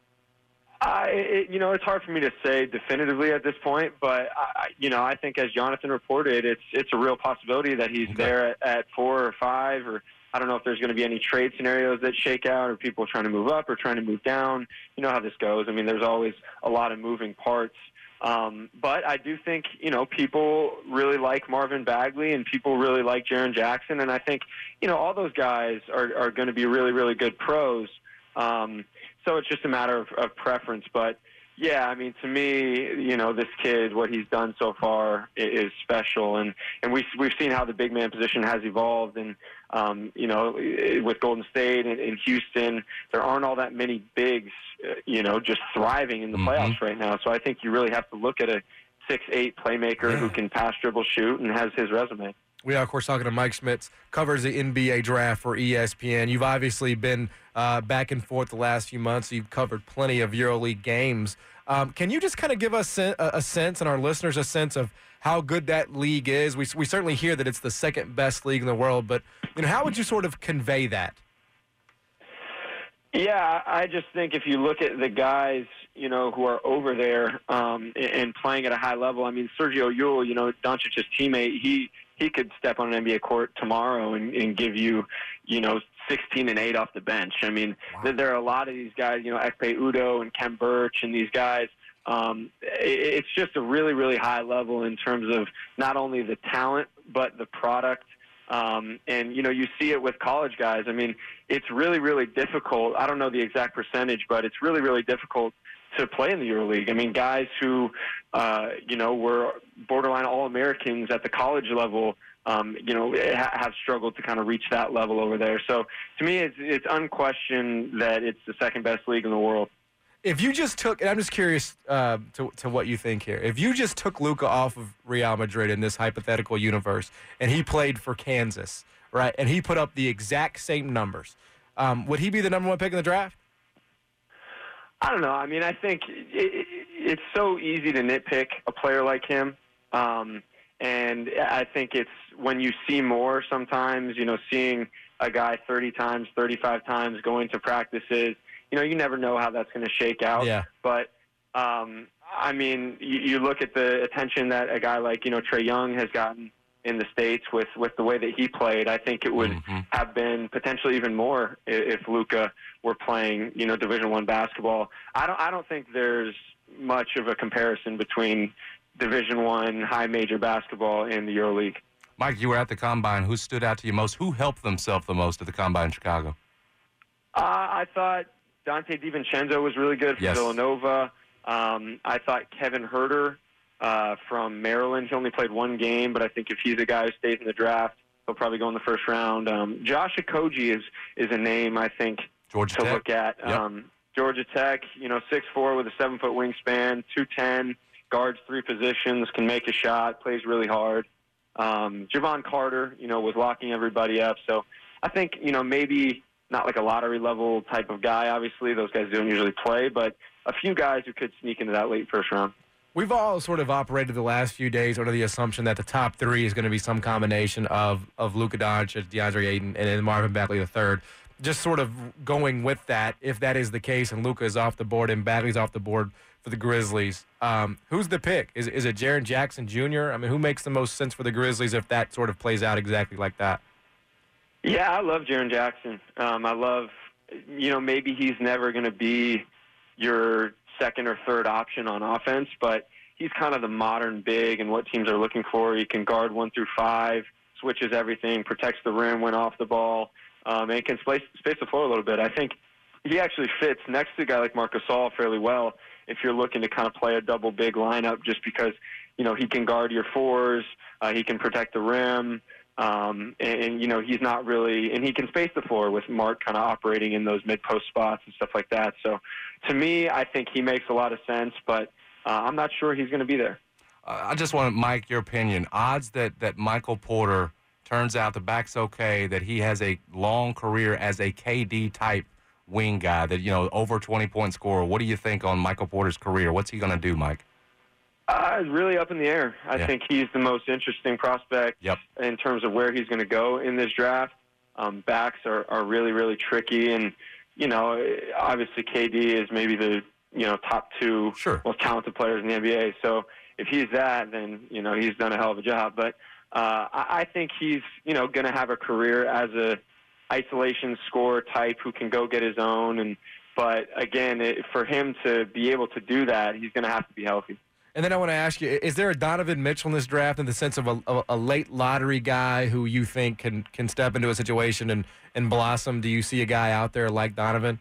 It's hard for me to say definitively at this point, but I think as Jonathan reported, it's a real possibility that he's there at 4 or 5 or. I don't know if there's going to be any trade scenarios that shake out or people trying to move up or trying to move down. You know how this goes. I mean, there's always a lot of moving parts. But I do think, people really like Marvin Bagley and people really like Jaren Jackson. And I think, all those guys are going to be really, really good pros. So it's just a matter of preference. But, yeah, I mean, to me, this kid, what he's done so far is special. And we've seen how the big man position has evolved. And, with Golden State and Houston, there aren't all that many bigs, just thriving in the playoffs right now. So I think you really have to look at a 6'8" playmaker who can pass, dribble, shoot, and has his resume. We are, of course, talking to Mike Schmitz, covers the NBA draft for ESPN. You've obviously been back and forth the last few months. You've covered plenty of EuroLeague games. Can you just kind of give us a sense, and our listeners a sense of how good that league is? We certainly hear that it's the second best league in the world, but how would you sort of convey that? Yeah, I just think if you look at the guys, who are over there and playing at a high level, I mean, Sergio Llull, Doncic's teammate, he could step on an NBA court tomorrow and give you, 16 and 8 off the bench. I mean, there are a lot of these guys, Ekpe Udoh and Kem Birch and these guys. It's just a really, really high level in terms of not only the talent, but the product. And, you see it with college guys. I mean, it's really, really difficult. I don't know the exact percentage, but it's really, really difficult to play in the EuroLeague. I mean, guys who, were borderline All-Americans at the college level, have struggled to kind of reach that level over there. So to me, it's unquestioned that it's the second best league in the world. If you just took, and I'm just curious to what you think here. If you just took Luka off of Real Madrid in this hypothetical universe, and he played for Kansas, right, and he put up the exact same numbers, would he be the number one pick in the draft? I don't know. I mean, I think it's so easy to nitpick a player like him. And I think it's when you see more sometimes, seeing a guy 30 times, 35 times going to practices, you never know how that's going to shake out. Yeah. But, I mean, you look at the attention that a guy like, Trae Young has gotten in the States with the way that he played. I think it would have been potentially even more if Luka were playing, Division I basketball. I don't think there's much of a comparison between Division I high major basketball and the EuroLeague. Mike, you were at the Combine. Who stood out to you most? Who helped themselves the most at the Combine in Chicago? I thought Dante DiVincenzo was really good for Villanova. I thought Kevin Huerter from Maryland. He only played one game, but I think if he's a guy who stays in the draft, he'll probably go in the first round. Josh Okogie is a name I think Georgia to Tech. look at. Georgia Tech, 6'4" with a 7-foot wingspan, 210, guards 3 positions, can make a shot, plays really hard. Javon Carter, was locking everybody up. So I think, maybe not like a lottery level type of guy. Obviously, those guys don't usually play, but a few guys who could sneak into that late first round. We've all sort of operated the last few days under the assumption that the top 3 is going to be some combination of Luka Doncic, DeAndre Ayton, and then Marvin Bagley III. Just sort of going with that, if that is the case, and Luka is off the board and Bagley's off the board for the Grizzlies, who's the pick? Is it Jaren Jackson Jr.? I mean, who makes the most sense for the Grizzlies if that sort of plays out exactly like that? Yeah, I love Jaren Jackson. I love, maybe he's never going to be your second or third option on offense, but he's kind of the modern big and what teams are looking for. He can guard 1 through 5, switches everything, protects the rim when off the ball, and can space the floor a little bit. I think he actually fits next to a guy like Marc Gasol fairly well if you're looking to kind of play a double big lineup, just because, he can guard your 4s, he can protect the rim, and he's not really, and he can space the floor with Mark kind of operating in those mid-post spots and stuff like that. So to me, I think he makes a lot of sense, but I'm not sure he's going to be there. I just want, Mike, your opinion. Odds that Michael Porter turns out the back's okay, that he has a long career as a KD-type wing guy, that, over 20-point scorer. What do you think on Michael Porter's career? What's he going to do, Mike? It's really up in the air. I think he's the most interesting prospect in terms of where he's going to go in this draft. Backs are really, really tricky, and obviously KD is maybe the top 2 most talented players in the NBA. So if he's that, then he's done a hell of a job. But I think he's going to have a career as a isolation scorer type who can go get his own. But again, for him to be able to do that, he's going to have to be healthy. And then I want to ask you, is there a Donovan Mitchell in this draft in the sense of a late lottery guy who you think can step into a situation and blossom? Do you see a guy out there like Donovan?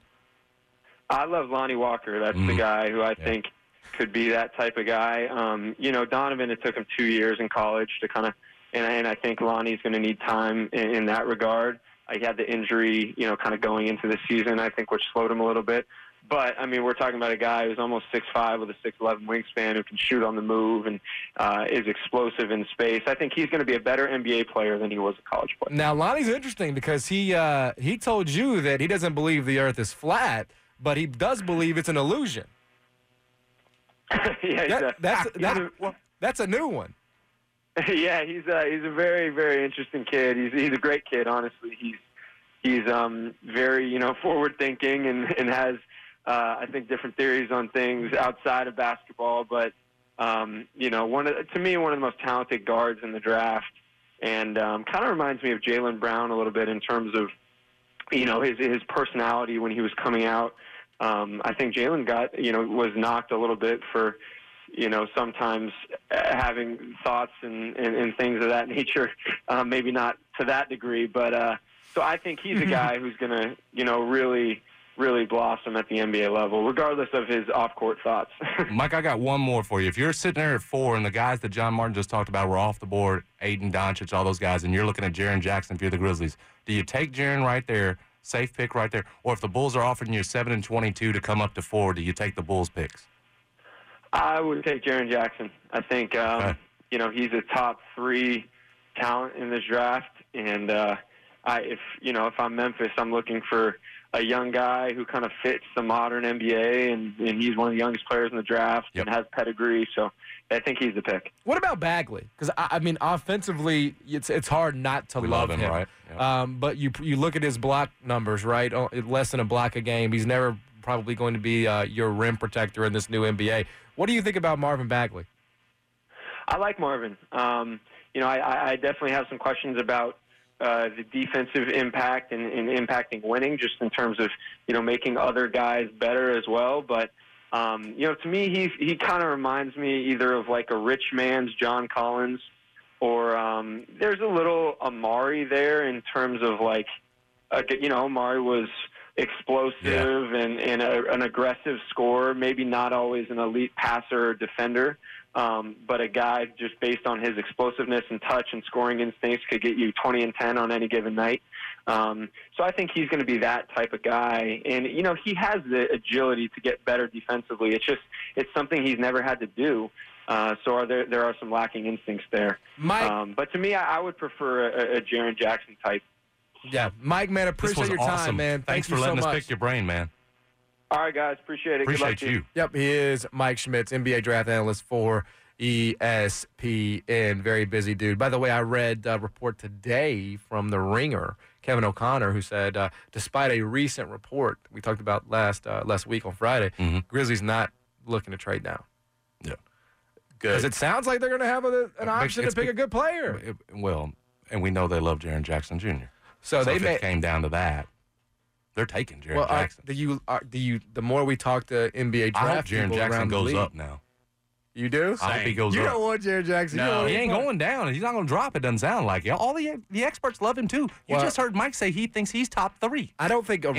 I love Lonnie Walker. That's the guy who I think could be that type of guy. Donovan, it took him 2 years in college to kind of, and I think Lonnie's going to need time in that regard. He had the injury, kind of going into the season, I think, which slowed him a little bit. But, I mean, we're talking about a guy who's almost 6'5" with a 6'11" wingspan who can shoot on the move and is explosive in space. I think he's going to be a better NBA player than he was a college player. Now, Lonnie's interesting because he told you that he doesn't believe the earth is flat, but he does believe it's an illusion. That's a new one. Yeah, he's a very, very interesting kid. He's a great kid, honestly. he's very forward thinking and has I think different theories on things outside of basketball. But one of the most talented guards in the draft, and kind of reminds me of Jaylen Brown a little bit in terms of his personality when he was coming out. I think Jaylen was knocked a little bit for sometimes having thoughts and things of that nature. Maybe not to that degree, but so I think he's a guy who's going to really, really blossom at the NBA level, regardless of his off-court thoughts. Mike, I got one more for you. If you're sitting there at 4 and the guys that John Martin just talked about were off the board, Aiden, Doncic, all those guys, and you're looking at Jaren Jackson if you're the Grizzlies, do you take Jaren right there, safe pick right there, or if the Bulls are offering you 7 and 22 to come up to 4, do you take the Bulls picks? I would take Jaren Jackson. I think he's a top 3 talent in this draft, and if I'm Memphis, I'm looking for a young guy who kind of fits the modern NBA, and he's one of the youngest players in the draft and has pedigree. So I think he's the pick. What about Bagley? Because I mean, offensively, it's hard not to love him, right? Yeah. But you look at his block numbers, right? Less than a block a game. He's never probably going to be your rim protector in this new NBA. What do you think about Marvin Bagley? I like Marvin. I definitely have some questions about the defensive impact and impacting winning, just in terms of making other guys better as well. But to me, he kind of reminds me either of like a rich man's John Collins, or there's a little Amari there in terms of like Amari was explosive and an aggressive scorer, maybe not always an elite passer or defender. But a guy just based on his explosiveness and touch and scoring instincts could get you 20 and 10 on any given night. So I think he's going to be that type of guy. And, he has the agility to get better defensively. It's something he's never had to do. So there are some lacking instincts there. But to me, I would prefer a Jaren Jackson type. Yeah, Mike, man, appreciate your time, man. Thanks for letting us pick your brain, man. All right, guys. Appreciate it. Good luck to you. Yep, he is Mike Schmitz, NBA draft analyst for ESPN. Very busy dude. By the way, I read a report today from The Ringer, Kevin O'Connor, who said, despite a recent report we talked about last week on Friday, Grizzlies not looking to trade now. Yeah. Good. Because it sounds like they're going to have an option to pick a good player. And we know they love Jaren Jackson Jr. So if it came down to that, they're taking Jaren Jackson. The more we talk to NBA draft I hope Jaren Jackson goes up now. You do? I hope he goes up. You don't want Jaren Jackson. No, he ain't going down. He's not going to drop. It doesn't sound like it. All the experts love him too. You just heard Mike say he thinks he's top 3. I don't think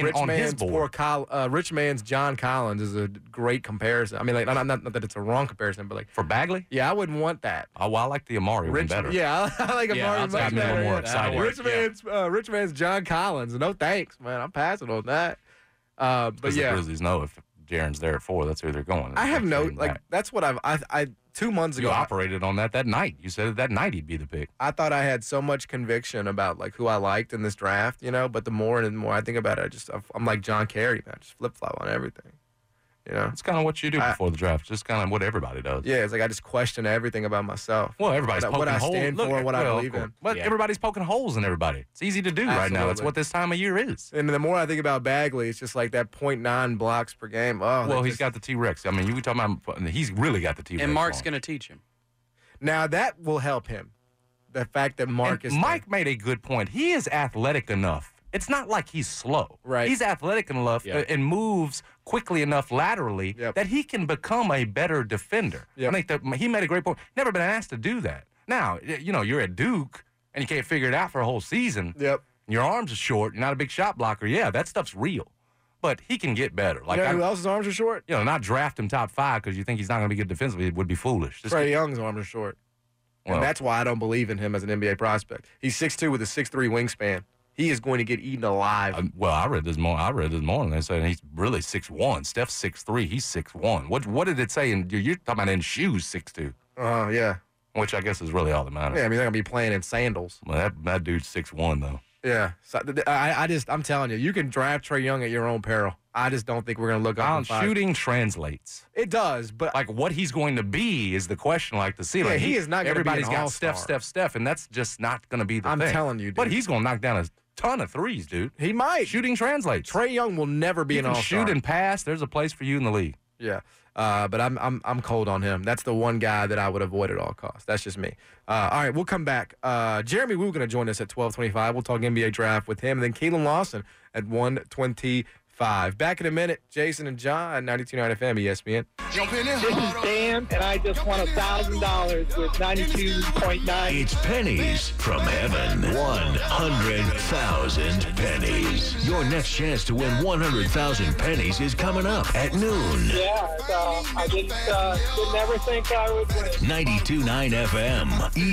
rich man's John Collins is a great comparison. I mean, like, not that it's a wrong comparison, but like for Bagley, yeah, I wouldn't want that. Oh, well, I like the Amari one better. Yeah, I like Amari much better. Got me a little more excited. Rich man's John Collins. No thanks, man. I'm passing on that. But the Grizzlies know if Jaren's there at 4, that's who they're going. I have that's what I 2 months ago. You operated on that night. You said that night he'd be the pick. I thought I had so much conviction about like who I liked in this draft, but the more and more I think about it, I'm like John Kerry, man. Just flip-flop on everything. It's kind of what you do before the draft. Just kind of what everybody does. Yeah, it's like I just question everything about myself. Well, everybody's poking holes. What I stand for, what I believe in. But everybody's poking holes in everybody. It's easy to do right now. That's what this time of year is. And the more I think about Bagley, it's just like that 0.9 blocks per game. Oh, well, he's got the T-Rex. I mean, you were talking about he's really got the T-Rex. And Mark's going to teach him. Now, that will help him. The fact that Mark is Mike made a good point. He is athletic enough. It's not like he's slow. Right. He's athletic enough and moves quickly enough laterally that he can become a better defender. I think that he made a great point. Never been asked to do that. Now, you're at Duke and you can't figure it out for a whole season. Yep. Your arms are short. You're not a big shot blocker. Yeah, that stuff's real. But he can get better. Like, who else's arms are short? Not draft him top 5 because you think he's not going to be good defensively. It would be foolish. Trae Young's arms are short. Well, and that's why I don't believe in him as an NBA prospect. He's 6'2" with a 6'3" wingspan. He is going to get eaten alive. I read this morning. They said he's really 6'1". Steph's 6'3". He's 6'1". What did it say? You're talking about in shoes 6'2". Yeah. Which I guess is really all that matters. Yeah, I mean, they're going to be playing in sandals. Well, that dude's 6'1", though. Yeah. So I'm telling you, you can draft Trae Young at your own peril. I just don't think we're going to look up. Shooting translates. It does, but like what he's going to be is the question. Like the ceiling. Yeah, he is not going to be an Everybody's got Steph, and that's just not going to be the thing. I'm telling you, dude. But he's going to knock down a ton of threes, dude. He might. Shooting translates. Trae Young will never be You an can all-star. shoot and pass. There's a place for you in the league. Yeah. But I'm cold on him. That's the one guy that I would avoid at all costs. That's just me. All right, we'll come back. Jeremy Woo going to join us at 12:25. We'll talk NBA draft with him. And then Keelan Lawson at 1:25. Back in a minute. Jason and John, 92.9 FM, ESPN. This is Dan, and I just won $1,000 with 92.9. It's pennies from heaven. 100,000 pennies. Your next chance to win 100,000 pennies is coming up at noon. Yeah, I didn't ever think I would win. 92.9 FM,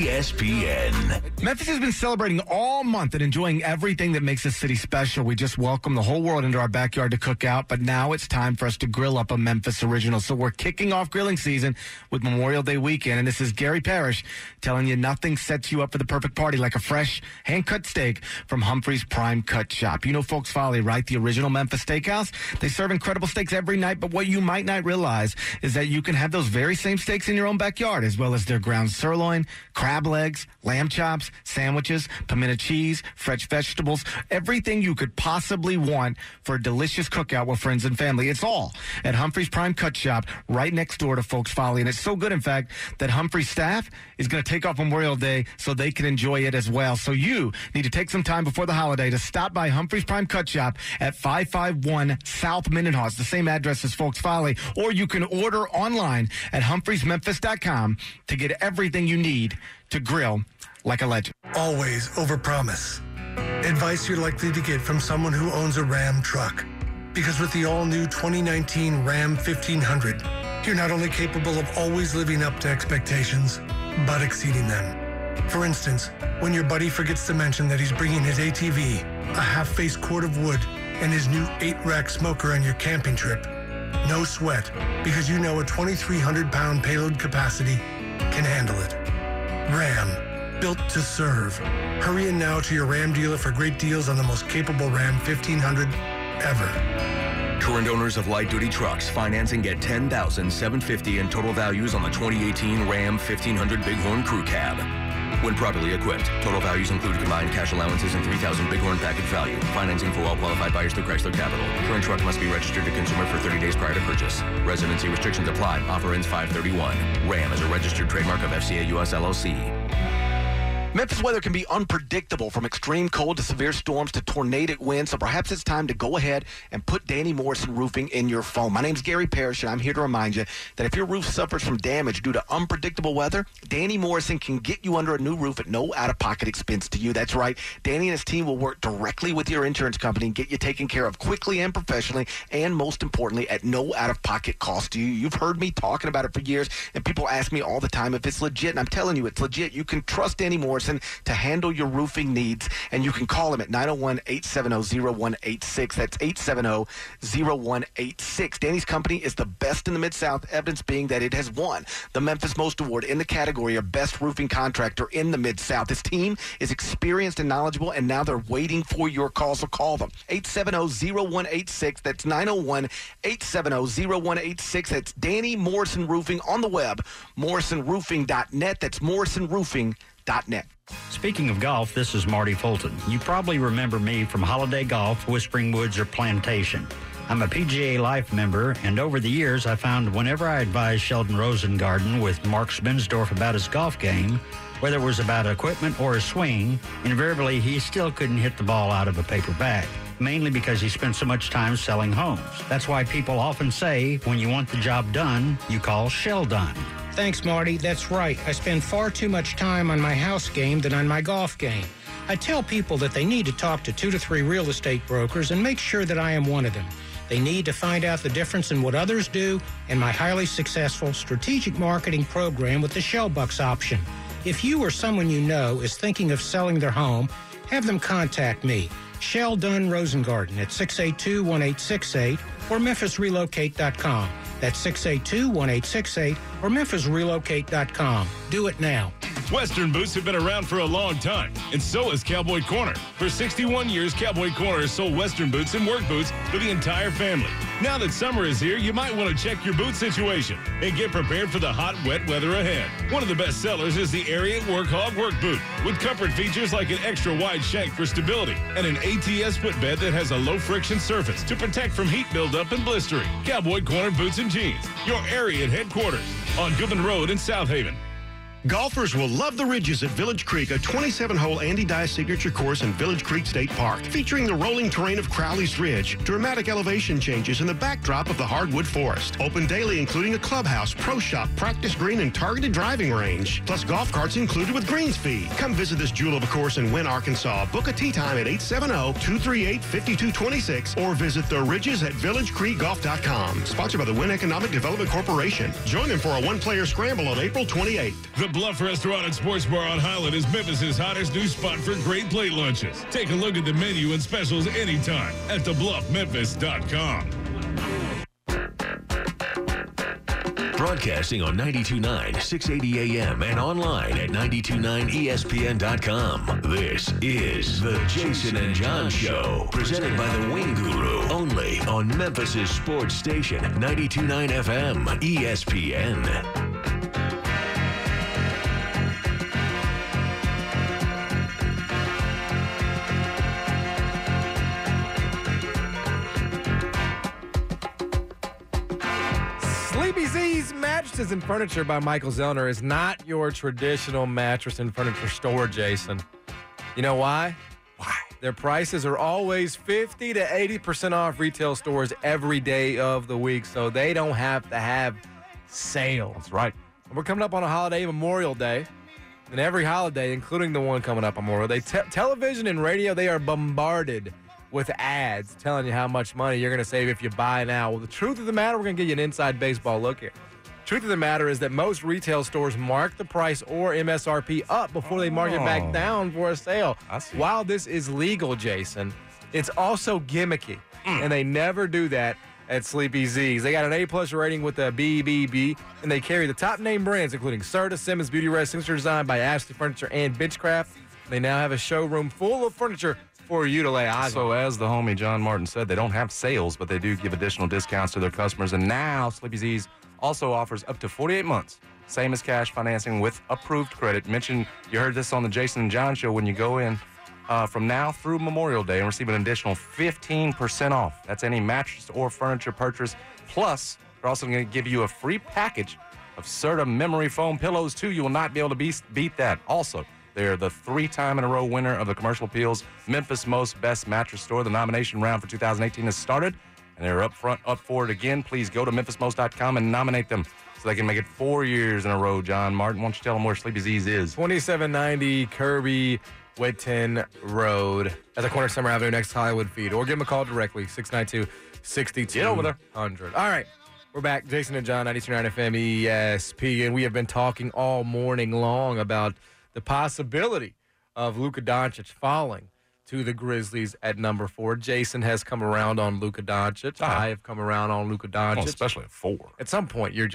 ESPN. Memphis has been celebrating all month and enjoying everything that makes the city special. We just welcomed the whole world into our backyard to cook out, but now it's time for us to grill up a Memphis original. So we're kicking off grilling season with Memorial Day weekend, and this is Gary Parrish telling you nothing sets you up for the perfect party like a fresh, hand-cut steak from Humphrey's Prime Cut Shop. You know Folks Folly, right? The original Memphis Steakhouse. They serve incredible steaks every night, but what you might not realize is that you can have those very same steaks in your own backyard, as well as their ground sirloin, crab legs, lamb chops, sandwiches, pimento cheese, fresh vegetables, everything you could possibly want for a delicious cookout with friends and family. It's all at Humphrey's Prime Cut Shop right next door to Folks Folly. And it's so good, in fact, that Humphrey's staff is going to take off Memorial Day so they can enjoy it as well. So you need to take some time before the holiday to stop by Humphrey's Prime Cut Shop at 551 South Mendenhall. It's the same address as Folks Folly. Or you can order online at humphreysmemphis.com to get everything you need to grill like a legend. Always overpromise. Advice you're likely to get from someone who owns a Ram truck. Because with the all-new 2019 Ram 1500, you're not only capable of always living up to expectations, but exceeding them. For instance, when your buddy forgets to mention that he's bringing his ATV, a half-face cord of wood, and his new 8-rack smoker on your camping trip, no sweat, because you know a 2,300-pound payload capacity can handle it. Ram, built to serve. Hurry in now to your Ram dealer for great deals on the most capable Ram 1500 ever. Current owners of light-duty trucks finance and get $10,750 in total values on the 2018 Ram 1500 Bighorn Crew Cab. When properly equipped, total values include combined cash allowances and $3,000 Bighorn package value. Financing for all qualified buyers through Chrysler Capital. Current truck must be registered to consumer for 30 days prior to purchase. Residency restrictions apply. Offer ends 5/31. Ram is a registered trademark of FCA US LLC. Memphis weather can be unpredictable, from extreme cold to severe storms to tornadic winds, so perhaps it's time to go ahead and put Danny Morrison Roofing in your phone. My name's Gary Parrish, and I'm here to remind you that if your roof suffers from damage due to unpredictable weather, Danny Morrison can get you under a new roof at no out-of-pocket expense to you. That's right. Danny and his team will work directly with your insurance company and get you taken care of quickly and professionally, and most importantly, at no out-of-pocket cost to you. You've heard me talking about it for years, and people ask me all the time if it's legit, and I'm telling you it's legit. You can trust Danny Morrison to handle your roofing needs, and you can call him at 901-870-0186. That's 870-0186. Danny's company is the best in the Mid-South, evidence being that it has won the Memphis Most Award in the category of Best Roofing Contractor in the Mid-South. His team is experienced and knowledgeable, and now they're waiting for your call, so call them. 870-0186. That's 901-870-0186. That's Danny Morrison Roofing on the web, morrisonroofing.net. That's morrisonroofing.net. Speaking of golf, this is Marty Fulton. You probably remember me from Holiday Golf, Whispering Woods, or Plantation. I'm a PGA Life member, and over the years, I found whenever I advised Sheldon Rosengarten with Mark Spinsdorf about his golf game, whether it was about equipment or a swing, invariably he still couldn't hit the ball out of a paper bag, mainly because he spent so much time selling homes. That's why people often say, when you want the job done, you call Sheldon. Thanks, Marty. That's right. I spend far too much time on my house game than on my golf game. I tell people that they need to talk to 2 to 3 real estate brokers and make sure that I am one of them. They need to find out the difference in what others do and my highly successful strategic marketing program with the Shellbucks option. If you or someone you know is thinking of selling their home, have them contact me, Sheldon Rosengarten, at 682-1868 or memphisrelocate.com. That's 682-1868 or memphisrelocate.com. Do it now. Western boots have been around for a long time, and so has Cowboy Corner. For 61 years, Cowboy Corner has sold Western boots and work boots for the entire family. Now that summer is here, you might want to check your boot situation and get prepared for the hot, wet weather ahead. One of the best sellers is the Ariat Workhog Work Boot, with comfort features like an extra wide shank for stability and an ATS footbed that has a low friction surface to protect from heat buildup and blistering. Cowboy Corner Boots and Jeans, your Ariat headquarters on Goodman Road in South Haven. Golfers will love the Ridges at Village Creek, a 27-hole Andy Dye signature course in Village Creek State Park, featuring the rolling terrain of Crowley's Ridge, dramatic elevation changes, and the backdrop of the hardwood forest. Open daily, including a clubhouse, pro shop, practice green, and targeted driving range. Plus golf carts included with greens fee. Come visit this jewel of a course in Wynn, Arkansas. Book a tee time at 870-238-5226 or visit the Ridges at VillageCreekGolf.com. Sponsored by the Wynn Economic Development Corporation. Join them for a one-player scramble on April 28th. The Bluff Restaurant and Sports Bar on Highland is Memphis' hottest new spot for great plate lunches. Take a look at the menu and specials anytime at thebluffmemphis.com. Broadcasting on 92.9, 680 AM and online at 929ESPN.com. This is the Jason and John Show, presented by the Wing Guru, only on Memphis' sports station, 92.9 FM, ESPN. Sleepy Z's Mattresses and Furniture by Michael Zellner is not your traditional mattress and furniture store, Jason. You know why? Why? Their prices are always 50 to 80% off retail stores every day of the week, so they don't have to have sales. That's right. We're coming up on a holiday, Memorial Day. And every holiday, including the one coming up on Memorial Day, television and radio, they are bombarded with ads telling you how much money you're going to save if you buy now. Well, the truth of the matter, we're going to give you an inside baseball look here. Truth of the matter is that most retail stores mark the price or MSRP up before they mark it back down for a sale. While this is legal, Jason, it's also gimmicky, and they never do that at Sleepy Z's. They got an A-plus rating with the BBB, and they carry the top name brands, including Serta, Simmons, Beauty Rest, Signature Design by Ashley Furniture, and Benchcraft. They now have a showroom full of furniture for you to lay eyes on. So as the homie John Martin said, they don't have sales, but they do give additional discounts to their customers. And now Sleepy Z's also offers up to 48 months, same as cash financing with approved credit. Mention you heard this on the Jason and John Show. When you go in from now through Memorial Day and receive an additional 15% off. That's any mattress or furniture purchase. Plus, they're also going to give you a free package of Serta memory foam pillows, too. You will not be able to beat that. Also, they're the 3-time-in-a-row winner of the Commercial Appeals Memphis Most Best Mattress Store. The nomination round for 2018 has started, and they're up for it again. Please go to memphismost.com and nominate them so they can make it 4 years in a row. John Martin, why don't you tell them where Sleepy Z's is? 2790 Kirby Whitten Road at the corner of Summer Avenue next to Hollywood Feed. Or give them a call directly, 692-6200. Get over there. All right. We're back. Jason and John, 92.9 FM ESP. And we have been talking all morning long about the possibility of Luka Doncic falling to the Grizzlies at number 4. Jason has come around on Luka Doncic. I have come around on Luka Doncic. Well, especially at 4. At some point, you're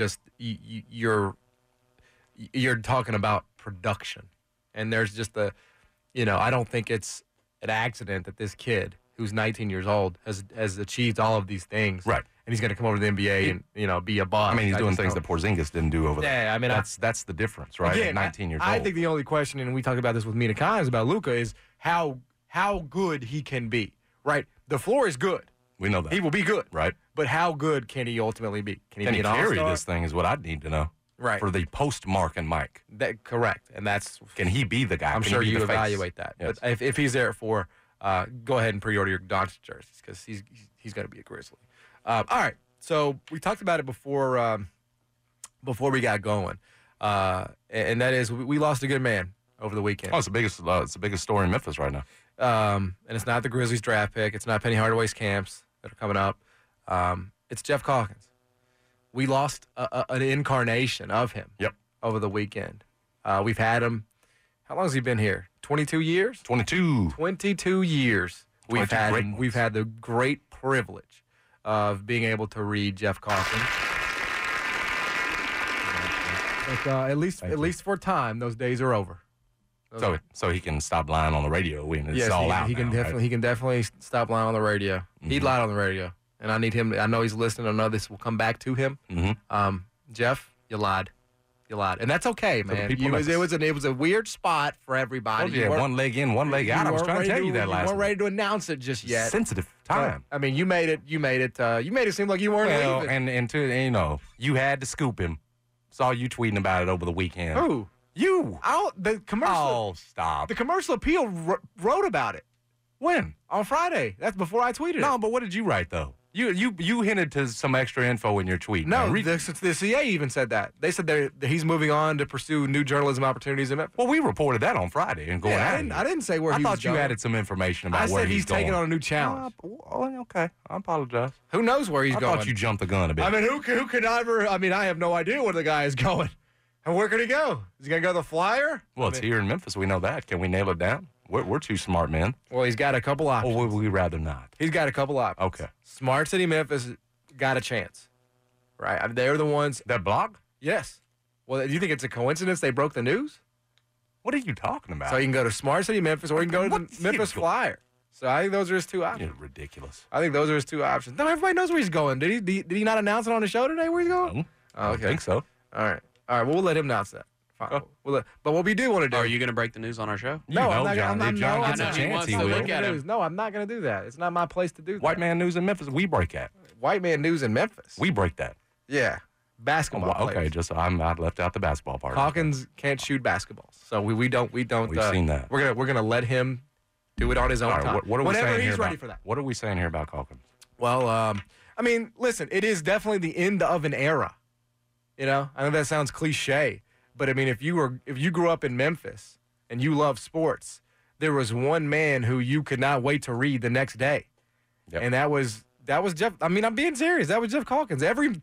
talking about production. And there's just I don't think it's an accident that this kid, who's 19 years old, has achieved all of these things. Right. And he's going to come over to the NBA and, be a boss. I mean, he's doing things that Porzingis didn't do over there. Yeah, I mean, that's the difference, right? Again, at 19 years old. I think the only question, and we talked about this with Mina Kimes about Luka, is how good he can be, right? The floor is good. We know that. He will be good. Right. But how good can he ultimately be? Can he carry this thing is what I need to know. Right. For the post Mark and Mike. Correct. And that's... Can he be the guy? I'm sure you evaluate that. Yes. But if he's there at 4, go ahead and pre-order your Doncic jerseys because he's going to be a Grizzly. All right. So we talked about it before we got going, and that is we lost a good man over the weekend. Oh, it's the biggest story in Memphis right now. And it's not the Grizzlies draft pick. It's not Penny Hardaway's camps that are coming up. It's Jeff Calkins. We lost an incarnation of him. Yep. Over the weekend. We've had him. How long has he been here? 22 years. 22 years. We've had him. Ones. We've had the great privilege of being able to read Jeff Calkins. But at least for time, those days are over. So he can stop lying on the radio when it's all out. He can definitely stop lying on the radio. Mm-hmm. He lied on the radio, and I need him. I know he's listening. I know this will come back to him. Mm-hmm. Jeff, you lied. You lied, and that's okay, man. It was a weird spot for everybody. Oh, yeah, one leg in, one leg out. I was trying to tell you that last You weren't week. ready to announce it just yet. Sensitive time. I mean, you made it seem like you weren't leaving. And you had to scoop him. Saw you tweeting about it over the weekend. Who? You. The commercial. Oh, stop. The Commercial Appeal wrote about it. When? On Friday. That's before I tweeted it. No, but what did you write, though? You hinted to some extra info in your tweet. No, the CA even said that. They said that he's moving on to pursue new journalism opportunities in Memphis. Well, we reported that on Friday and going out. I didn't say where he was I thought you added some information about where he's going. I said he's taking on a new challenge. Okay. I apologize. Who knows where he's going? I thought you jumped the gun a bit. I mean, who could ever? I mean, I have no idea where the guy is going. And where could he go? Is he going to go to the Flyer? Well, it's here in Memphis. We know that. Can we nail it down? We're two smart men. Well, he's got a couple options. Or would we rather not? He's got a couple options. Okay. Smart City Memphis got a chance. Right? I mean, they're the ones. That blog? Yes. Well, do you think it's a coincidence they broke the news? What are you talking about? So you can go to Smart City Memphis or you can go to the Memphis Flyer. So I think those are his two options. You're ridiculous. I think those are his two options. No, everybody knows where he's going. Did he not announce it on the show today where he's going? No. I don't think so. All right. Well, we'll let him announce that. Fine. But what we do want to do. Are you going to break the news on our show? No, I'm not. John. If John gets a chance, he will. Look at him. No, I'm not going to do that. It's not my place to do that. White man news in Memphis, we break that. White man news in Memphis. We break that. Yeah. Basketball. Okay, I left out the basketball part. Hawkins can't shoot basketballs, so we don't. We've seen that. We're gonna let him do it on his own time. What are we Whenever saying he's here ready about, for that. What are we saying here about Hawkins? Well, I mean, listen, it is definitely the end of an era. You know, I know that sounds cliche, but I mean, if you grew up in Memphis and you love sports, there was one man who you could not wait to read the next day, and that was Jeff. I mean, I'm being serious. That was Jeff Calkins.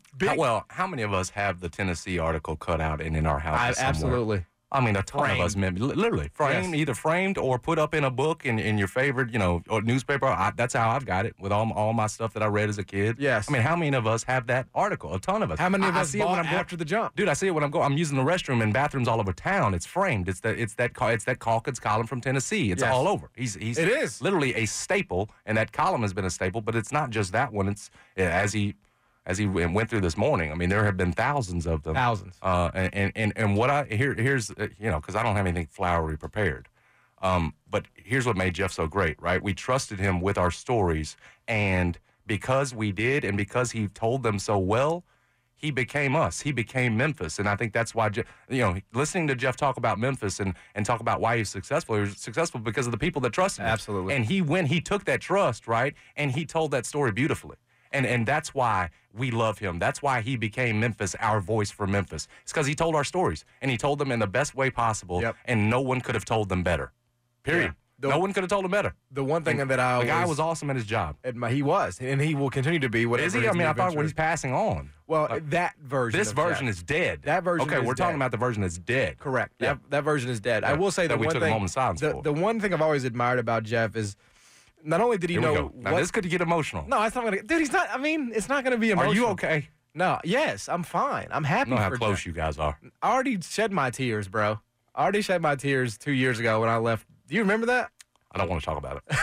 How many of us have the Tennessee article cut out and in our house? Absolutely. I mean, a ton of us, literally framed, either framed or put up in a book in your favorite, or newspaper. That's how I've got it with all my stuff that I read as a kid. Yes. I mean, how many of us have that article? A ton of us. How many of us see it when bought I'm after the jump? Dude, I see it when I'm going. I'm using the restroom in bathrooms all over town. It's framed. It's that Calkins column from Tennessee. It's all over. It is literally a staple, and that column has been a staple. But it's not just that one. It's as he went through this morning. I mean, there have been thousands of them. Thousands. And what here's because I don't have anything flowery prepared. But here's what made Jeff so great, right? We trusted him with our stories, and because we did, and because he told them so well, he became us. He became Memphis, and I think that's why listening to Jeff talk about Memphis and talk about why he's successful. He was successful because of the people that trusted him. Absolutely. And he took that trust, right, and he told that story beautifully. And that's why we love him. That's why he became Memphis, our voice for Memphis. It's because he told our stories, and he told them in the best way possible, and no one could have told them better. Period. No one could have told him better. The one thing that the guy was awesome at his job. He was, and he will continue to be. Is he? I mean, I thought he's passing on. Well, that version. This version is dead. That version. Okay, is we're dead. talking about the version that's dead. Correct. Yeah. That version is dead. I will say that we took a moment of silence for. The one thing I've always admired about Jeff is not only did he know. Now this could get emotional. No, it's not gonna. Dude, he's not. I mean, it's not gonna be emotional. Are you okay? No. Yes, I'm fine. I'm happy. I know how for close Jeff. you guys are. I already shed my tears, bro. I already shed my tears 2 years ago when I left. Do you remember that? I don't want to talk about it.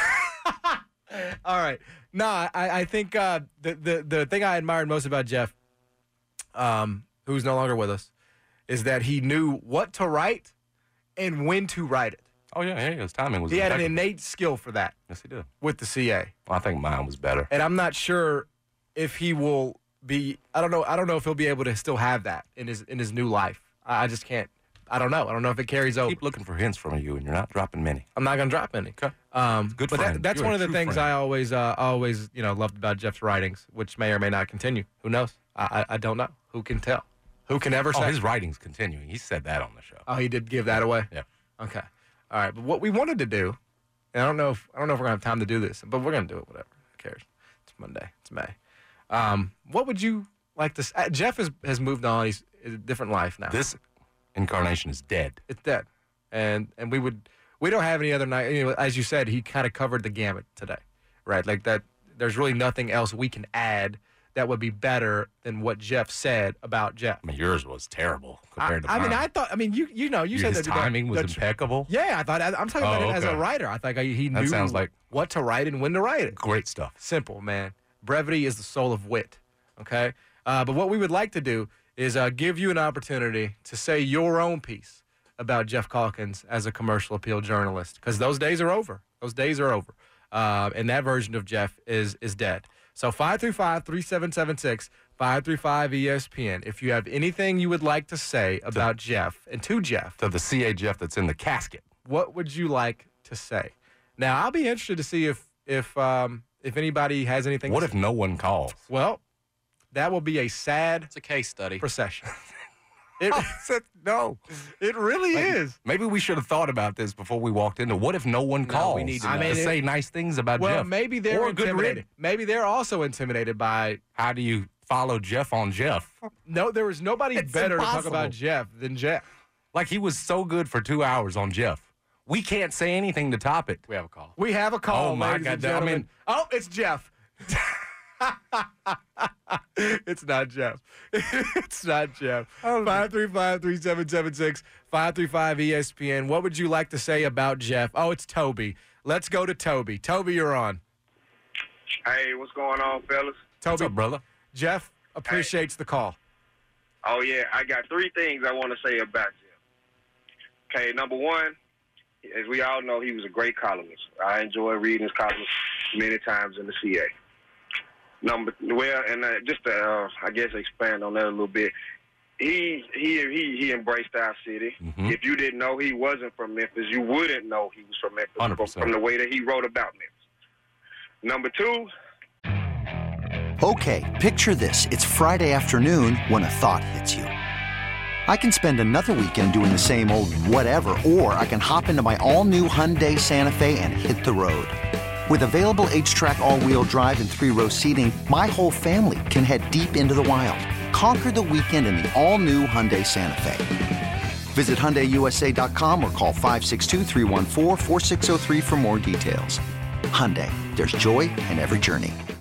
All right. No, I think the thing I admired most about Jeff, who's no longer with us, is that he knew what to write and when to write it. Oh, yeah, his timing was He had an impeccable. innate skill for that. Yes, he did. With the CA. Well, I think mine was better. And I'm not sure if he will be, I don't know if he'll be able to still have that in his new life. I just can't. I don't know. I don't know if it carries over. Keep looking for hints from you, and you're not dropping many. I'm not going to drop any. Okay. Good but friend. That's You're one a of the true things friend. I always loved about Jeff's writings, which may or may not continue. Who knows? I don't know. Who can tell? Who can ever say? His writing's continuing. He said that on the show. Oh, he did give that away? Yeah. Okay. All right. But what we wanted to do, and I don't know if we're going to have time to do this, but we're going to do it, whatever. Who cares? It's Monday. It's May. What would you like to Jeff has moved on. He's in a different life now. This incarnation is dead. It's dead. And we don't have any other night. As you said, he kind of covered the gamut today, right? Like that. There's really nothing else we can add that would be better than what Jeff said about Jeff. I mean, yours was terrible compared to mine. You said his that timing was impeccable. Yeah, I'm talking about it as a writer. I think he knew sounds like what to write and when to write it. Great stuff. Simple, man. Brevity is the soul of wit. Okay, but what we would like to do is give you an opportunity to say your own piece about Jeff Calkins as a commercial appeal journalist, because those days are over. Those days are over. And that version of Jeff is dead. So 535-3776, 535-ESPN. If you have anything you would like to say about Jeff and to Jeff. To the CA Jeff that's in the casket. What would you like to say? Now, I'll be interested to see if anybody has anything What to if say. no one calls? Well, that will be a sad It's a case study. procession. No. It really is. Maybe we should have thought about this before we walked into. What if no one calls? we need to to know. say nice things about Well, Jeff. maybe they're or good intimidated. riddance. Maybe they're also intimidated by. How do you follow Jeff on Jeff? No, there was nobody It's better to talk impossible. about Jeff than Jeff. Like, he was so good for 2 hours on Jeff. We can't say anything to top it. We have a call. We have a call, Oh, my ladies and God. I gentlemen. mean- Oh, it's Jeff. It's not Jeff. It's not Jeff. 535-3776, 535-ESPN. What would you like to say about Jeff? Oh, it's Toby. Let's go to Toby. Toby, you're on. Hey, what's going on, fellas? Toby, What's up, brother? Jeff appreciates the call. Oh, yeah, I got three things I want to say about Jeff. Okay, number one, as we all know, he was a great columnist. I enjoy reading his columns many times in the CA. Just to, I guess, expand on that a little bit, he embraced our city. Mm-hmm. If you didn't know he wasn't from Memphis, you wouldn't know he was from Memphis 100%. from the way that he wrote about Memphis. Number two. Okay, picture this. It's Friday afternoon when a thought hits you. I can spend another weekend doing the same old whatever, or I can hop into my all-new Hyundai Santa Fe and hit the road. With available H-Track all-wheel drive and 3-row seating, my whole family can head deep into the wild. Conquer the weekend in the all-new Hyundai Santa Fe. Visit HyundaiUSA.com or call 562-314-4603 for more details. Hyundai, there's joy in every journey.